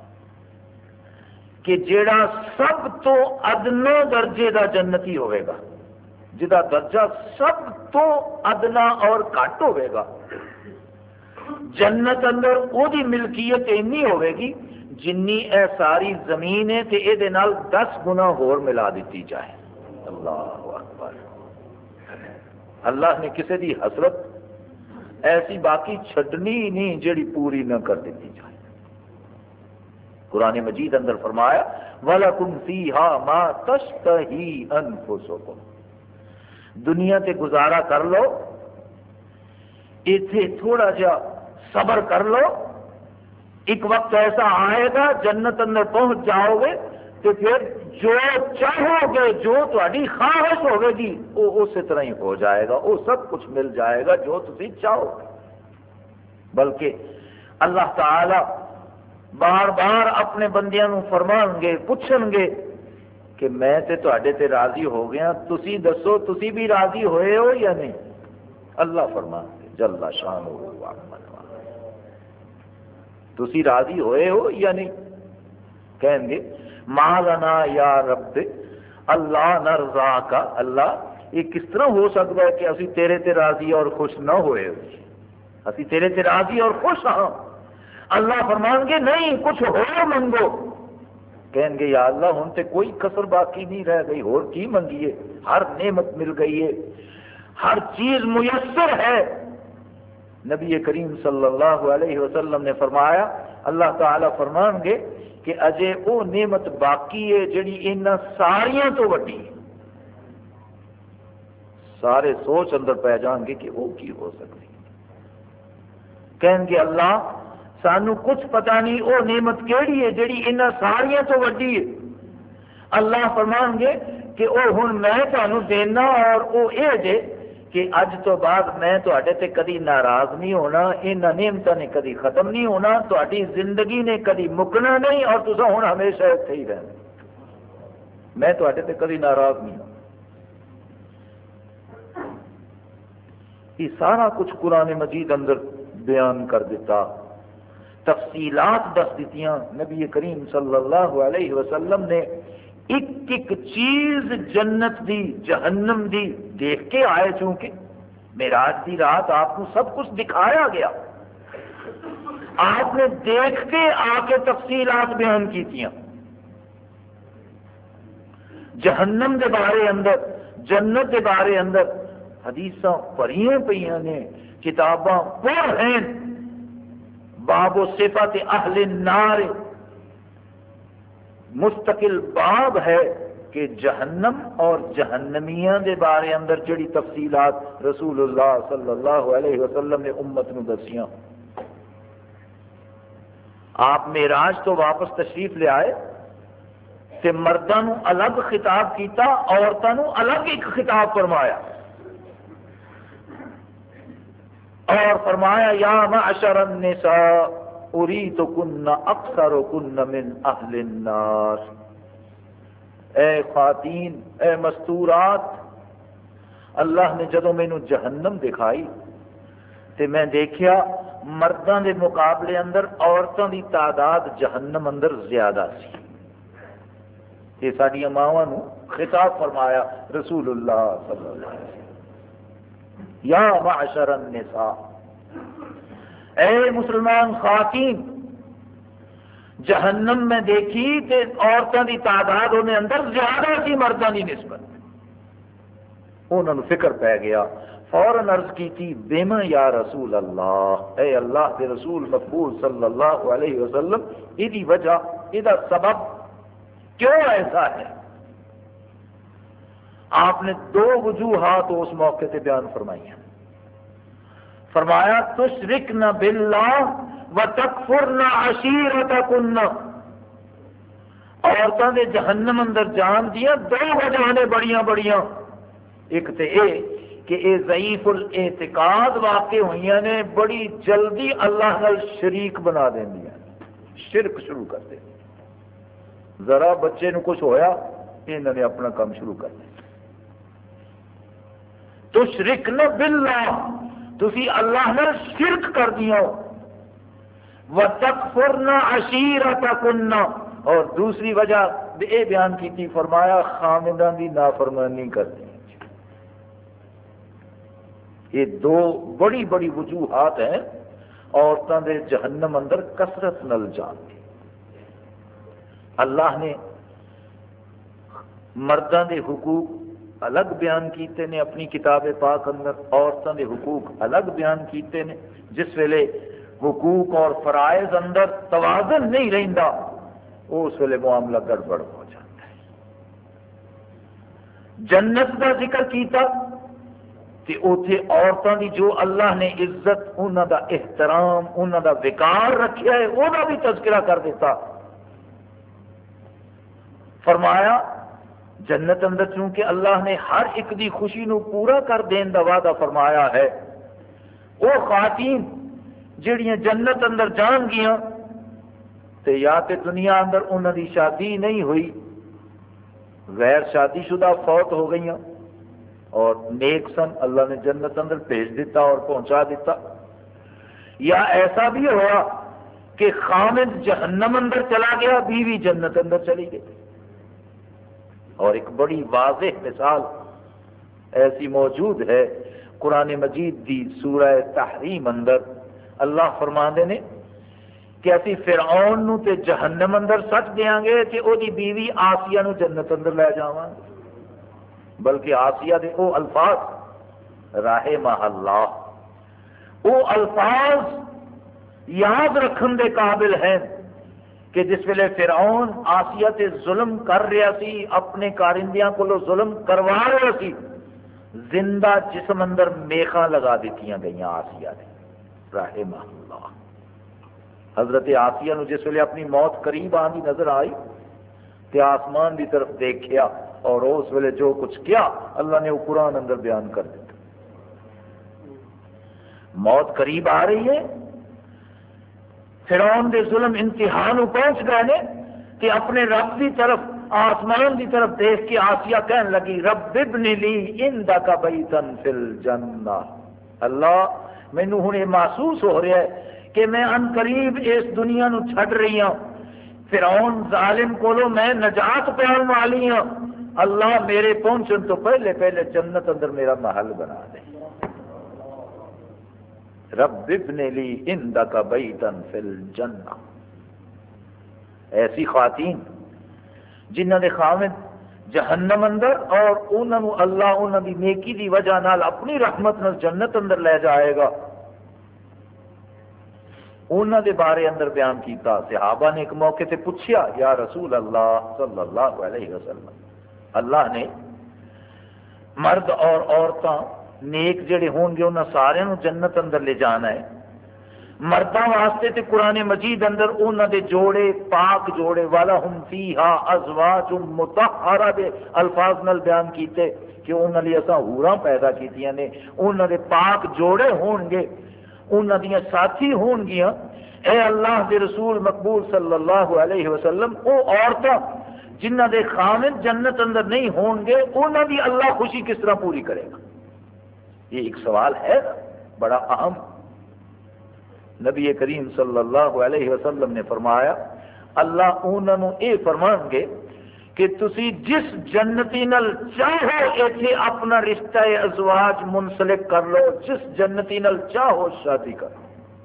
کہ جیڑا سب تو ادنا درجے دا جنتی ہوئے گا، جدا درجہ سب تو ادنا اور گھٹ ہوئے گا، جنت اندر او دی ملکیت اینی ہوئے گی جنی اے ساری زمین ہے تے اے دے نال 10 گنا ہور ملا دیتی جائے۔ اللہ اکبر۔ اللہ نے کسی دی حسرت ایسی باقی چھڈنی نہیں جڑی پوری نہ کر دیتی جائے۔ قرآن مجید اندر فرمایا وَلَكُمْ فِيهَا مَا تَشْتَهِي أَنفُسُكُمْ، دنیا تے گزارا کر لو، ایتھے تھوڑا جا صبر کر لو، ایک وقت ایسا آئے گا جنت اندر پہنچ جاؤ گے تو پھر جو چاہو گے، جو تہاڈی خواہش ہوگی گی وہ اسی طرح ہی ہو جائے گا، وہ سب کچھ مل جائے گا جو تسی چاہو گے۔ بلکہ اللہ تعالی بار بار اپنے بندیاں نو فرمان گے، پوچھن گے کہ میں تے تہاڈے تے راضی ہو گیا، تسی دسو تسی بھی راضی ہوئے ہو یا نہیں؟ اللہ فرمان گے جل شانہ وعظمت، تسی راضی ہوئے ہو یا نہیں؟ کہیں گے ما لنا یا رب اللہ نرضا کا، اللہ یہ کس طرح ہو سکتا ہے کہ اسی تیرے تے راضی اور خوش نہ ہوئے، اسی تیرے تے راضی اور خوش ہاں۔ اللہ فرمان گے نہیں، کچھ اور منگو۔ کہیں گے یا اللہ ہن تے کوئی کسر باقی نہیں رہ گئی، اور کی منگیے؟ ہر نعمت مل گئی ہے، ہر چیز میسر ہے۔ نبی کریم صلی اللہ علیہ وسلم نے فرمایا، اللہ تعالی فرمان گے کہ اجے وہ نعمت باقی ہے جڑی انہاں ساریاں تو وڈی ہے۔ سارے سوچ اندر پہ جان گے کہ وہ کی ہو سکتی۔ کہیں گے اللہ سانو کچھ پتہ نہیں وہ نعمت کیڑی ہے جڑی انہاں ساریاں تو وڈی ہے۔ اللہ فرمان گے کہ وہ ہن میں تانوں دینا، اور وہ اے جے کہ اج تو بعد میں تواڈے تے کدی ناراض نہیں ہونا، انہاں نعمتاں نے کدی ختم نہیں ہونا، تواڈی زندگی نے کدی مکنا نہیں، اور تساں ہن ہمیشہ اتھے ہی رہنا، میں تواڈے تے کدی ناراض نہیں ہوں۔ یہ سارا کچھ قرآن مجید اندر بیان کر دیتا، تفصیلات دس دیتیاں۔ نبی کریم صلی اللہ علیہ وسلم نے ایک ایک چیز جنت دی جہنم دی دیکھ کے آئے، چونکہ معراج دی رات آپ کو سب کچھ دکھایا گیا، آپ نے دیکھ کے آ کے تفصیلات بیان کیتیاں۔ جہنم دے بارے اندر جنت کے بارے اندر حدیثاں پڑھیاں پئیاں نے، کتاباں پر ہیں، باب و صفات اہل النار مستقل باب ہے کہ جہنم اور جہنمیاں دے بارے اندر جڑی تفصیلات رسول اللہ صلی اللہ علیہ وسلم نے امت نو دسیاں۔ آپ معراج تو واپس تشریف لے آئے تے مرداں نو الگ خطاب کیتا، عورتاں نو الگ ایک خطاب فرمایا، اور فرمایا یا معشر النساء اریدکن اکثرکن من اہل النار، اے خواتین، اے مستورات، اللہ نے جدو مینو جہنم دکھائی تے میں دیکھیا مرداں دے مقابلے اندر عورتاں دی تعداد جہنم اندر زیادہ سی۔ یہ ساڈیاں ماواں نو خطاب فرمایا رسول اللہ صلی اللہ علیہ وسلم، یا معشر النساء، اے مسلمان خواتین، جہنم میں دیکھی تے عورتوں دی تعداد انہیں اندر زیادہ سی مردوں کی نسبت، انہوں نے فکر پی گیا، فوراً عرض کی تھی بما یا رسول اللہ، اے اللہ کے رسول مقبول صلی اللہ علیہ وسلم، یہ وجہ، یہ سبب کیوں ایسا ہے؟ آپ نے دو وجوہات اس موقع تے بیان فرمائی ہیں۔ فرمایا تشرکن باللہ وتکفرن عشیرتکن، عورتوں دے جہنم اندر جان دیا دو وجہ نے بڑیاں بڑیاں، ایک تے اے کہ اے ضعیف الاعتقاد واقع ہوئی نے، بڑی جلدی اللہ نال شریک بنا دینی، شرک شروع کر دیں، ذرا بچے نو کچھ ہویا انہوں نے اپنا کام شروع کر دیا۔ تشرکن باللہ، تسی اللہ نال شرک کر دیا، وَتَكْفُرْنَ عَشِيرَتَكُنَّ، اور دوسری وجہ یہ بیان کی تھی، فرمایا خامدان دی نافرمانی کرتی۔ یہ دو بڑی بڑی وجوہات ہیں عورتوں دے جہنم اندر کثرت نل جان دی۔ اللہ نے مردوں دے حقوق الگ بیان کیتے نے اپنی کتاب پاک اندر، عورتوں دے حقوق الگ بیان کیتے نے۔ جس ویلے حقوق اور فرائض اندر توازن نہیں رہندا، اس ویلے معاملہ گڑبڑ ہو جاتا ہے۔ جنت کا ذکر کیتا کہ اوتھے عورتوں دی جو اللہ نے عزت، انہاں دا احترام، انہاں دا وقار رکھیا ہے، وہ بھی تذکرہ کر دیتا۔ فرمایا جنت اندر چونکہ اللہ نے ہر ایک دی خوشی نو پورا کر دین دا وعدہ فرمایا ہے، وہ خواتین جڑیاں جنت اندر جان گیاں تے یا تے دنیا اندر انہاں دی شادی نہیں ہوئی، غیر شادی شدہ فوت ہو گئیاں اور نیک سن، اللہ نے جنت اندر بھیج دیتا اور پہنچا دیتا، یا ایسا بھی ہوا کہ خامد جہنم اندر چلا گیا، بیوی جنت اندر چلی گئی۔ اور ایک بڑی واضح مثال ایسی موجود ہے قرآن مجید دی سورہ تحریم اندر، اللہ فرماندے نے کہ اسی فرعون نو تے جہنم اندر سٹ دیاں گے کہ او دی بیوی آسیہ نو جنت اندر لے جاواں گے، بلکہ آسیہ دے او الفاظ رحمہ اللہ، او الفاظ یاد رکھن دے قابل ہیں کہ جس ویلے فرعون آسیہ تے ظلم کر رہا سی، اپنے کارندیاں کو ظلم کروا رہا سی، زندہ جسم اندر میخاں لگا دیتیاں گئیاں آسیہ نے رحمہ اللہ۔ حضرت آسیہ نو جس ویلے اپنی موت قریب آنی نظر آئی تے آسمان دی طرف دیکھیا اور اس ویلے جو کچھ کیا اللہ نے وہ قرآن اندر بیان کر دیتا۔ موت قریب آ رہی ہے، فرعون دے ظلم انتہا پہنچ گئے نے کہ اپنے رب دی طرف، آسمان دی طرف دیکھ کے آسیہ کہن لگی رب ابن لی عندک بیتا فی الجنہ، اللہ مینوں ہن یہ محسوس ہو رہا ہے کہ میں ان قریب اس دنیا نو چھڈ رہی ہوں، فرعون ظالم کولو میں نجات پاؤن والی ہوں، اللہ میرے پہنچن تو پہلے پہلے جنت اندر میرا محل بنا دے۔ رب ابن لی عندک بیتا فی الجنہ۔ ایسی خواتین جنہ دے خامد جہنم اندر، اور انہوں اللہ انہوں دی نیکی دی وجہ نال اپنی رحمت نال جنت اندر لے جائے گا. انہوں دے بارے اندر بیان کیتا. صحابہ نے ایک موقع تے پوچھیا یا رسول اللہ صلی اللہ علیہ وسلم، اللہ نے مرد اور عورتاں نیک جڑے ہون گے انہاں سارے جنت اندر لے جانا ہے. مرداں واسطے تے قرآن مجید اندر انہاں دے جوڑے پاک جوڑے وَلَهُمْ فِيهَا أَزْوَاجٌ مُطَهَّرَةٌ دے الفاظ نال بیان کیتے کہ انہاں لئی اساں حوراں پیدا کیتیاں نے. انہاں دے پاک جوڑے ہون گے، انہاں دیاں ساتھی ہون گیاں. اے اللہ دے رسول مقبول صلی اللہ علیہ وسلم، او عورتاں جنہاں دے خامد جنت اندر نہیں ہون گے انہاں دی اللہ خوشی کس طرح پوری کرے گا؟ یہ ایک سوال ہے بڑا اہم. نبی کریم صلی اللہ علیہ وسلم نے فرمایا اللہ انہوں اے فرمان گے کہ تسی جس جنتی نل چاہو ایتھے اپنا رشتہ ازواج منسلک کر لو، جس جنتی نل چاہو شادی کرو،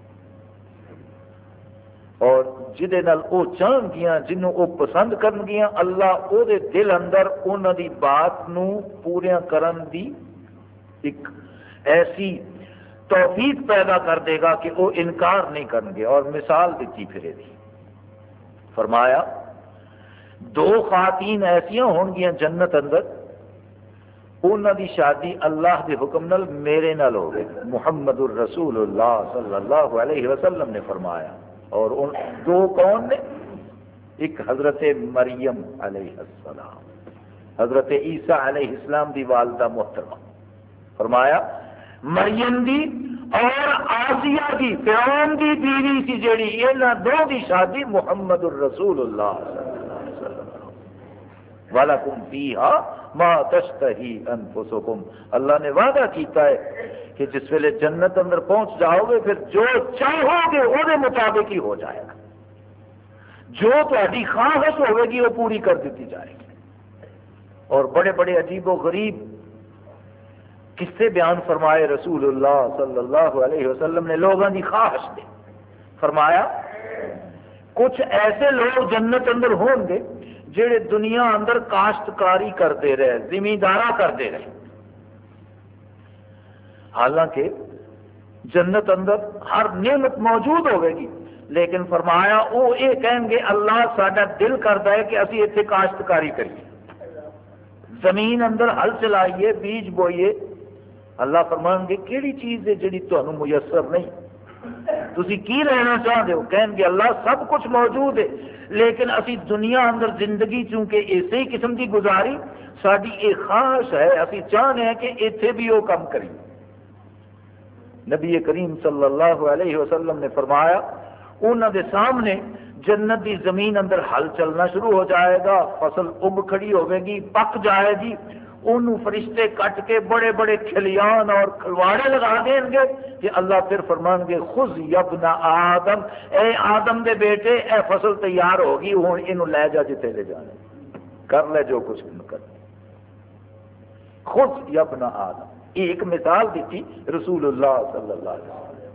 اور جدے نال او چاہن گیاں جنوں او پسند کرن گیاں اللہ او دے دل اندر انہاں دی بات نو پوریاں کرن دی ایک ایسی توفیق پیدا کر دے گا کہ وہ انکار نہیں کریں گے. اور مثال دیتی پھرے دی، فرمایا دو خواتین ایسیاں ہون گیاں جنت اندر، انہاں دی شادی اللہ دے حکم نال میرے نال ہوگی. محمد الرسول اللہ صلی اللہ علیہ وسلم نے فرمایا. اور ان دو کون نے؟ ایک حضرت مریم علیہ السلام، حضرت عیسیٰ علیہ السلام دی والدہ محترمہ. فرمایا مریم دی اور آسیہ دی فرعون دی بیوی سی جیڑی، انہاں دو دی شادی محمد الرسول اللہ صلی اللہ علیہ وسلم. وَلَكُمْ فِيهَا مَا تَشْتَهِي أَنفُسُكُمْ. اللہ نے وعدہ کیتا ہے کہ جس ویلے جنت اندر پہنچ جاؤ گے پھر جو چاہو گے وہ دے مطابق ہی ہو جائے گا، جو تہاڈی خواہش ہوے گی وہ پوری کر دیتی جائے گی. اور بڑے بڑے عجیب و غریب قصے بیان فرمائے رسول اللہ صلی اللہ علیہ وسلم نے لوگوں کی خواہش دے. فرمایا کچھ ایسے لوگ جنت اندر ہون گے جڑے دنیا اندر کاشتکاری کرتے رہے، زمیندارا کرتے رہے، حالانکہ جنت اندر ہر نعمت موجود ہوئے گی، لیکن فرمایا وہ یہ کہیں گے اللہ ساڈا دل کرتا ہے کہ اسی اتنے کاشتکاری کریے، زمین اندر ہل چلائیے، بیج بوئیے. اللہ فرمان گے کیڑی چیز ہے جڑی تمہیں میسر نہیں، تسی کی رہنا چاہتے ہو؟ کہیں گے اللہ سب کچھ موجود ہے، لیکن اسی دنیا اندر زندگی چونکہ اسی قسم کی گزاری، ساری ایک خواہش ہے، اسی چاہتے ہیں کہ اتنے بھی وہ کام کریے. نبی کریم صلی اللہ علیہ وسلم نے فرمایا انہوں دے سامنے جنت دی زمین اندر ہل چلنا شروع ہو جائے گا، فصل اگ کھڑی ہوے گی، پک جائے گی، انہوں فرشتے کٹ کے بڑے بڑے کھلیان اور کھلواڑے لگا دیں گے کہ اللہ پھر فرمان گے خذ یبن آدم، اے آدم دے بیٹے اے فصل تیار ہوگی، ہوں یہ لے جا جتے لے جانے، کر لے جو کچھ کر. خذ یبن آدم، یہ ایک مثال دیتی رسول اللہ صلی اللہ علیہ وسلم.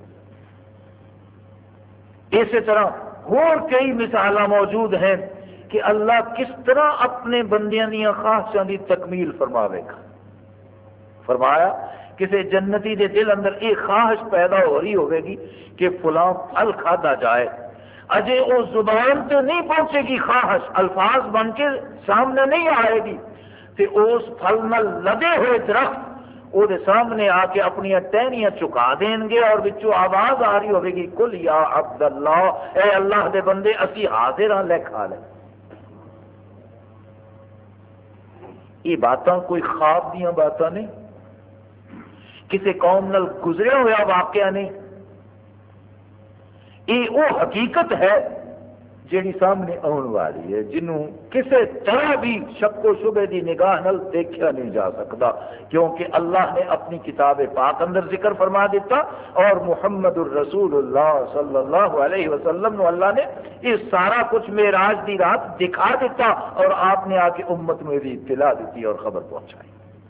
اسی طرح اور کئی مثالیں موجود ہیں کہ اللہ کس طرح اپنے بندیاں دیا خواہشاں دی تکمیل فرماوے گا. فرمایا کسی جنتی دے دل اندر ایک خواہش پیدا ہو رہی ہوئے گی کہ فلاں پھل کھادا جائے، اجے وہ زبان تے نہیں پہنچے گی، خواہش الفاظ بن کے سامنے نہیں آئے گی، تے اس پھل نال لدے ہوئے درخت وہ دے سامنے آ کے اپنی ٹہنیاں چکا دیں گے اور بچوں آواز آ رہی ہوگی کہ کل یا عبد اللہ، اے اللہ دے بندے اسی حاضر ہاں، لے کھا لے. یہ باتاں کوئی خواب دیاں باتاں نہیں، کسی قوم نال گزریا ہوا واقعہ نہیں، یہ وہ حقیقت ہے جیڑی سامنے آن والی ہے، جنہوں کسی طرح بھی شک و شبے دی نگاہ نال دیکھا نہیں جا سکتا، کیونکہ اللہ نے اپنی کتاب پاک اندر ذکر فرما دیتا اور محمد الرسول اللہ صلی اللہ علیہ وسلم نو اللہ نے یہ سارا کچھ معراج دی رات دکھا دیتا اور آپ نے آ کے امت میں بھی اطلاع دیتی اور خبر پہنچائی.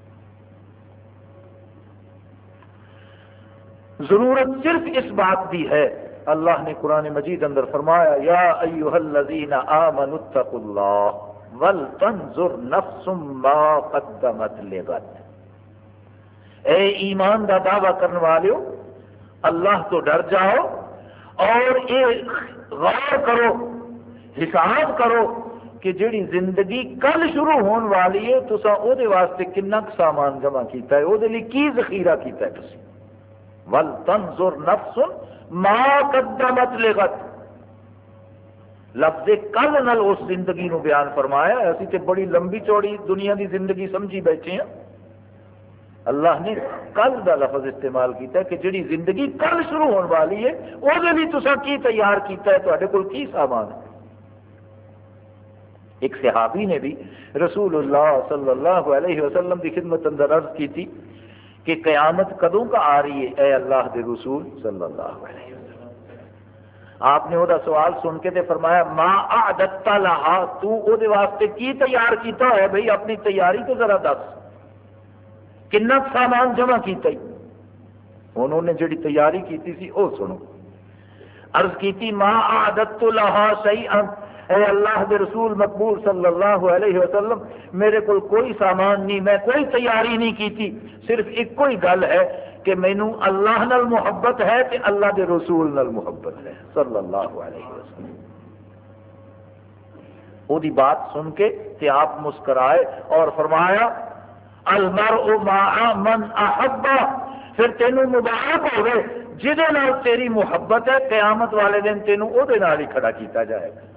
ضرورت صرف اس بات دی ہے، اللہ نے قرآن مجید اندر فرمایا یا ایھا الذین آمنوا اتقوا اللہ وَلْتَنْظُرْ نَفْسٌ مَا قَدَّمَتْ لِغَدٍ۔ اے ایمان دا دعویٰ کرنے والےو، اللہ تو ڈر جاؤ اور یہ غور کرو، حساب کرو کہ جڑی زندگی کل شروع ہون والی ہے تسا او دے واسطے کنا سامان جمع کیتا ہے، او دے لیے کی ذخیرہ کیتا ہے تسی۔ وَلْتَنْظُرْ نَفْسٌ مَا قَدَّمَتْ لِغَدٍ، لفظ کل نال اس زندگی نو بیان فرمایا۔ اسی تے بڑی لمبی چوڑی دنیا دی زندگی سمجھی بیٹھے ہیں، اللہ نے کل دا لفظ استعمال کیتا ہے کہ جڑی زندگی کل شروع ہونے والی ہے وہ بھی تسا کی تیار کیتا ہے، تواڈے کول کی سامان ہے۔ ایک صحابی نے بھی رسول اللہ صلی اللہ علیہ وسلم کی خدمت اندر عرض کی تھی کہ قیامت کدوں کا آ رہی ہے اے اللہ دے رسول صلی اللہ علیہ وسلم۔ آپ نے وہ سوال سن کے تے فرمایا ما اعددت لہا، تو او دے واسطے کی تیار کیتا ہے بھئی، اپنی تیاری تو ذرا دس، کنا سامان جمع کیتا ہی۔ انہوں نے جڑی تیاری کیتی سی او سنو، عرض کیتی ما اعددت لہا شیئا، اے اللہ دے رسول مقبول صلی اللہ علیہ وسلم میرے کول کوئی سامان نہیں، میں کوئی تیاری نہیں کیتی، صرف ایک کوئی گل ہے کہ مینوں اللہ نال محبت ہے تے اللہ دے رسول نال محبت ہے صلی اللہ علیہ وسلم۔ وہ دی بات سن کے تے آپ مسکرائے اور فرمایا المرء مع من احب، پھر تینوں مبارک ہوئے جہدے نال تیری محبت ہے، قیامت والے دن تینوں او دے نال ہی کھڑا کیتا جائے گا۔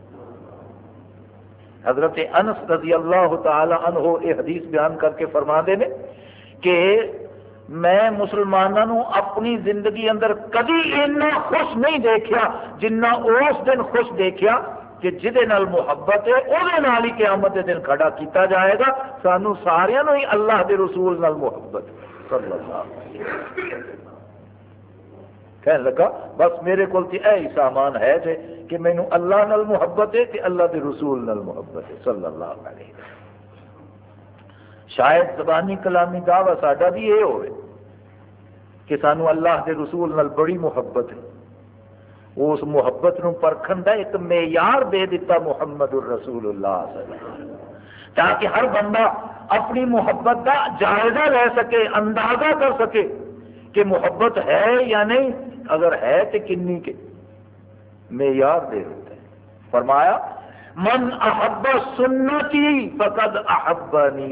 حضرت انس رضی اللہ تعالی عنہ یہ حدیث بیان کر کے فرما دے نے کہ میں مسلمانوں اپنی زندگی اندر کدی اتنا خوش نہیں دیکھا جنہ اس دن خوش دیکھا کہ جہدے نال محبت ہے وہ ہی قیامت کے دن کھڑا کیتا جائے گا۔ سانو سارے ہی اللہ دے رسول نال محبت صلی اللہ علیہ وسلم۔ کہنے لگا بس میرے کول تے اے سامان ہے جے کہ مینوں اللہ نال محبت ہے تے اللہ دے رسول نال محبت ہے صلی اللہ علیہ وسلم۔ شاید زبانی کلامی دعویٰ ساڈا بھی یہ ہوئے کہ سانو اللہ دے رسول نال بڑی محبت ہے، اس محبت نو پرکھن دا ایک معیار دے دیتا محمد الرسول اللہ صلی اللہ علیہ وسلم، تاکہ ہر بندہ اپنی محبت دا جائزہ لے سکے، اندازہ کر سکے کہ محبت ہے یا نہیں، اگر ہے تو کنی کے معیار دے دیتے ہیں۔ فرمایا من احب سنتی فقد احبنی،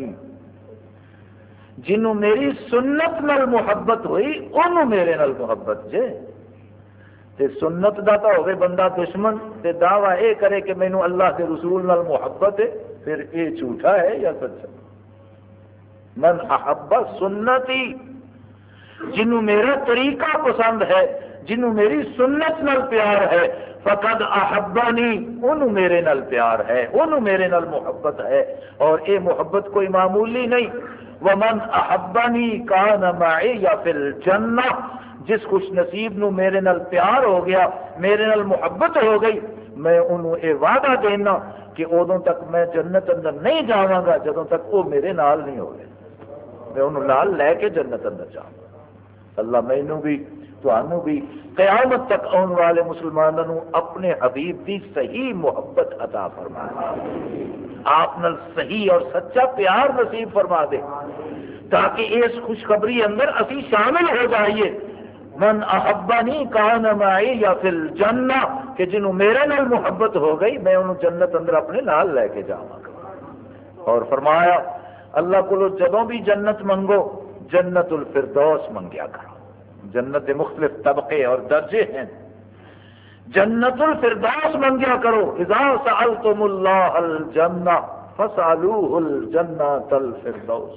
جنوں میری سنت نال محبت ہوئی انہوں میرے نال محبت جے۔ تے سنت دا تو ہوئے بندہ دشمن تے دعویٰ اے کرے کہ مینوں اللہ کے رسول نال محبت ہے، پھر اے جھوٹا ہے یا سچا؟ من احب سنتی، جنوں میرا طریقہ پسند ہے، جنوں میری سنت نال پیار ہے، فقد احبنی، انہوں میرے نال پیار ہے، انہوں میرے نال محبت ہے، اور اے محبت کوئی معمولی نہیں۔ ومن احبنی کان معی یا فی الجنہ، جس خوش نصیب نو میرے نال پیار ہو گیا، میرے نال محبت ہو گئی، میں انہوں اے وعدہ دینا کہ ادوں تک میں جنت اندر نہیں جاواں گا جدوں تک وہ میرے نال نہیں ہوئے، میں انہوں نال لے کے جنت اندر جاؤں گا۔ اللہ مینوں بھی تانوں بھی قیامت تک آنے والے مسلمانوں اپنے حبیب کی صحیح محبت عطا فرمائے، آپ نال صحیح اور سچا پیار نصیب فرما دے، تاکہ اس خوشخبری اندر اسی شامل ہو جائیے۔ من احبنی کان معی یا فی الجنہ، کہ جنہوں میرے نال محبت ہو گئی میں انہوں جنت اندر اپنے نال لے کے جاواں گا۔ اور فرمایا اللہ کو جدوں بھی جنت منگو جنت الفردوس منگیا کرو۔ جنت کے مختلف طبقے اور درجے ہیں، جنت الفردوس منگیا کرو۔ اذا سألتم اللہ الجنہ فاسألوہ الجنۃ الفردوس۔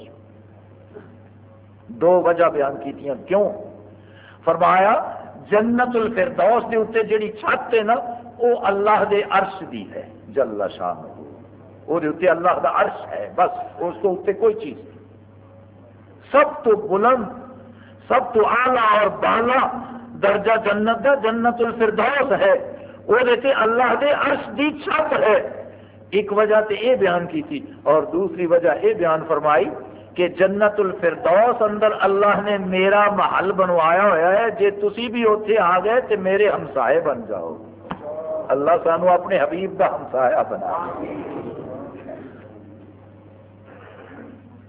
دو وجہ بیان کیتیاں کیوں؟ فرمایا جنت الفردوس دے اوتے جڑی چھت ہے نا وہ اللہ دے عرش دی ہے جل شانہ، وہ دے اوتے اللہ دا عرش ہے، بس اس کو اوتے کوئی چیز نہیں۔ سب تو بلند، سب تو اعلیٰ اور بالا درجہ جنت دا جنت الفردوس ہے، وہ دیتے اللہ دے عرش دی چھت ہے۔ ایک وجہ تے یہ بیان کی تھی، اور دوسری وجہ یہ بیان فرمائی کہ جنت الفردوس اندر اللہ نے میرا محل بنوایا ہوا ہے، جے تسی بھی اوتھے آ گئے تے میرے ہمسائے بن جاؤ۔ اللہ سانو اپنے حبیب دا ہمسایہ بنا۔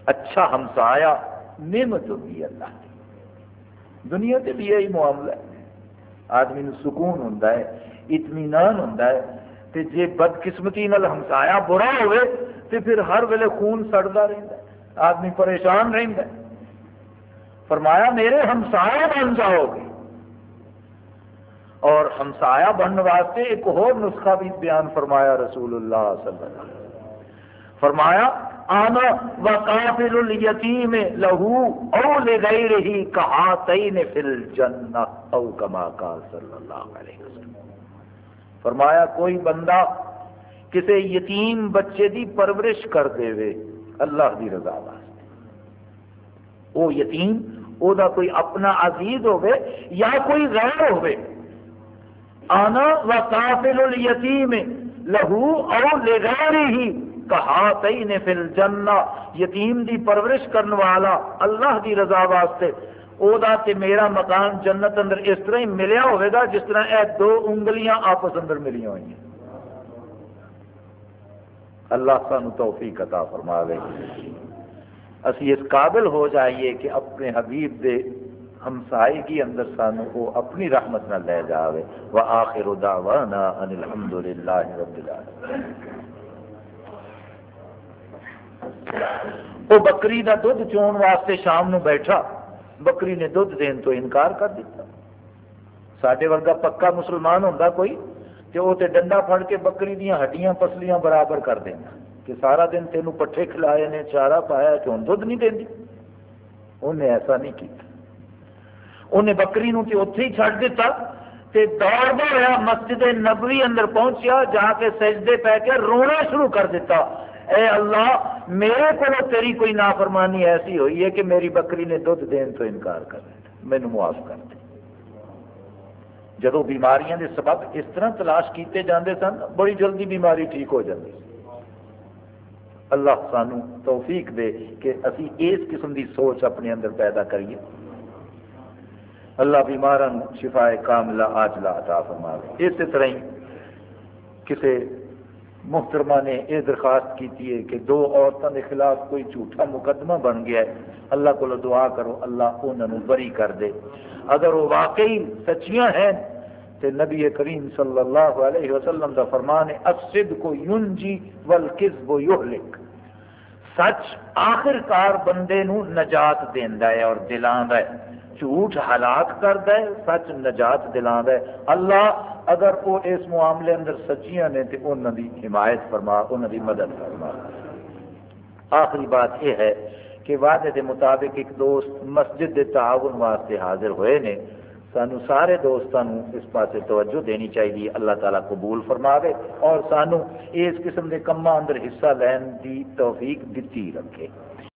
اچھا ہمسایا نعمت ہوتی ہے اللہ کی. دنیا کے بھی یہی معاملہ ہے. آدمی نو سکون ہوتا ہے, اطمینان ہوتا ہے. تے جے بدقسمتی نال ہمسایا برا ہوئے تے پھر ہر ویلے خون سڑتا رہتا ہے, آدمی پریشان رہتا ہے. فرمایا میرے ہمسایا بن جاؤ گے. اور ہمسایا بننے واسطے ایک اور نسخہ بھی بیان فرمایا رسول اللہ صلی اللہ علیہ وسلم. فرمایا آنا وقافل الیتیم لہو او لغیرہ کہاتین فی الجنہ او کما قال صلی اللہ علیہ وسلم. فرمایا کوئی بندہ کسی یتیم بچے دی پرورش کر دے وے اللہ دی رضا واسطے, وہ یتیم او دا کوئی اپنا عزیز ہوئے یا کوئی غیر ہوئے, آنا وقافل الیتیم لہو او لغیرہ کہاتین فی الجنہ, یتیم دی پرورش کرنے والا اللہ دی رضا واسطے او دا تے میرا مکان جنت اندر اس طرح ہی ملیا ہوئے گا جس طرح اے دو انگلیاں آپس اندر ملی ہوئی ہیں. اللہ سانو توفیق عطا فرماوے اسی اس قابل ہو جائیے کہ اپنے حبیب دے ہمسائیگی اندر سانو وہ اپنی رحمت نہ لے جاوے. وآخر دعوانا ان الحمدللہ رب العالمین. وہ بکری دا دودھ چون واسطے شام نو بیٹھا, بکری نے دودھ دین تو انکار کر دیتا. ساڈے ورگا پکا مسلمان ہوندا کوئی تے وہ تے ڈنڈا پھڑ کے بکری دیاں ہڈیاں پسلیاں برابر کر دینا کہ سارا دن تینوں پٹھے کھلائے نے, چارہ پایا کہ ہن دودھ نہیں دیندی. انہیں ایسا نہیں کیتا. انہیں بکری نو تے اوتھے ہی چھڈ دیتا تے دوڑدا ہوا مسجد نبوی اندر پہنچیا, جا کے سجدے پہ کے رونا شروع کر دیتا. اے اللہ میرے کو تیری کوئی نافرمانی ایسی ہوئی ہے کہ میری بکری نے دودھ دین تو انکار کر دیا, مینو معاف کر دے. جدو بیماریاں دے سبب اس طرح تلاش کیتے جاندے سن بڑی جلدی بیماری ٹھیک ہو جاتی. اللہ سانو توفیق دے کہ اسی اس قسم دی سوچ اپنے اندر پیدا کریے. اللہ بیماراں شفا کاملہ عاجلہ عطا فرماوے. اسی طرح ہی کسی محترمہ نے یہ درخواست کی ہے کہ دو عورتوں کے خلاف کوئی جھوٹا مقدمہ بن گیا ہے, اللہ کو دعا کرو اللہ انہوں بری کر دے. اگر وہ واقعی سچیاں ہیں تو نبی کریم صلی اللہ علیہ وسلم کا فرمان ہے الصدق ینجی والکذب یہلک. سچ آخر کار بندے نو نجات دیندا ہے اور دلاندا ہے, جھوٹ ہلاک کرتا ہے, سچ نجات دلاندا ہے. اللہ اگر وہ اس معاملے اندر سچیاں نے تو انہوں دی حمایت فرما, انہوں دی مدد فرما. آخری بات یہ ہے کہ وعدے کے مطابق ایک دوست مسجد کے تعاون واسطے حاضر ہوئے نے. سانو سارے دوستوں اس پاس توجہ دینی چاہیے. اللہ تعالیٰ قبول فرماوے اور سانو اس قسم کے کماں اندر حصہ لین دی توفیق دیتی رکھے.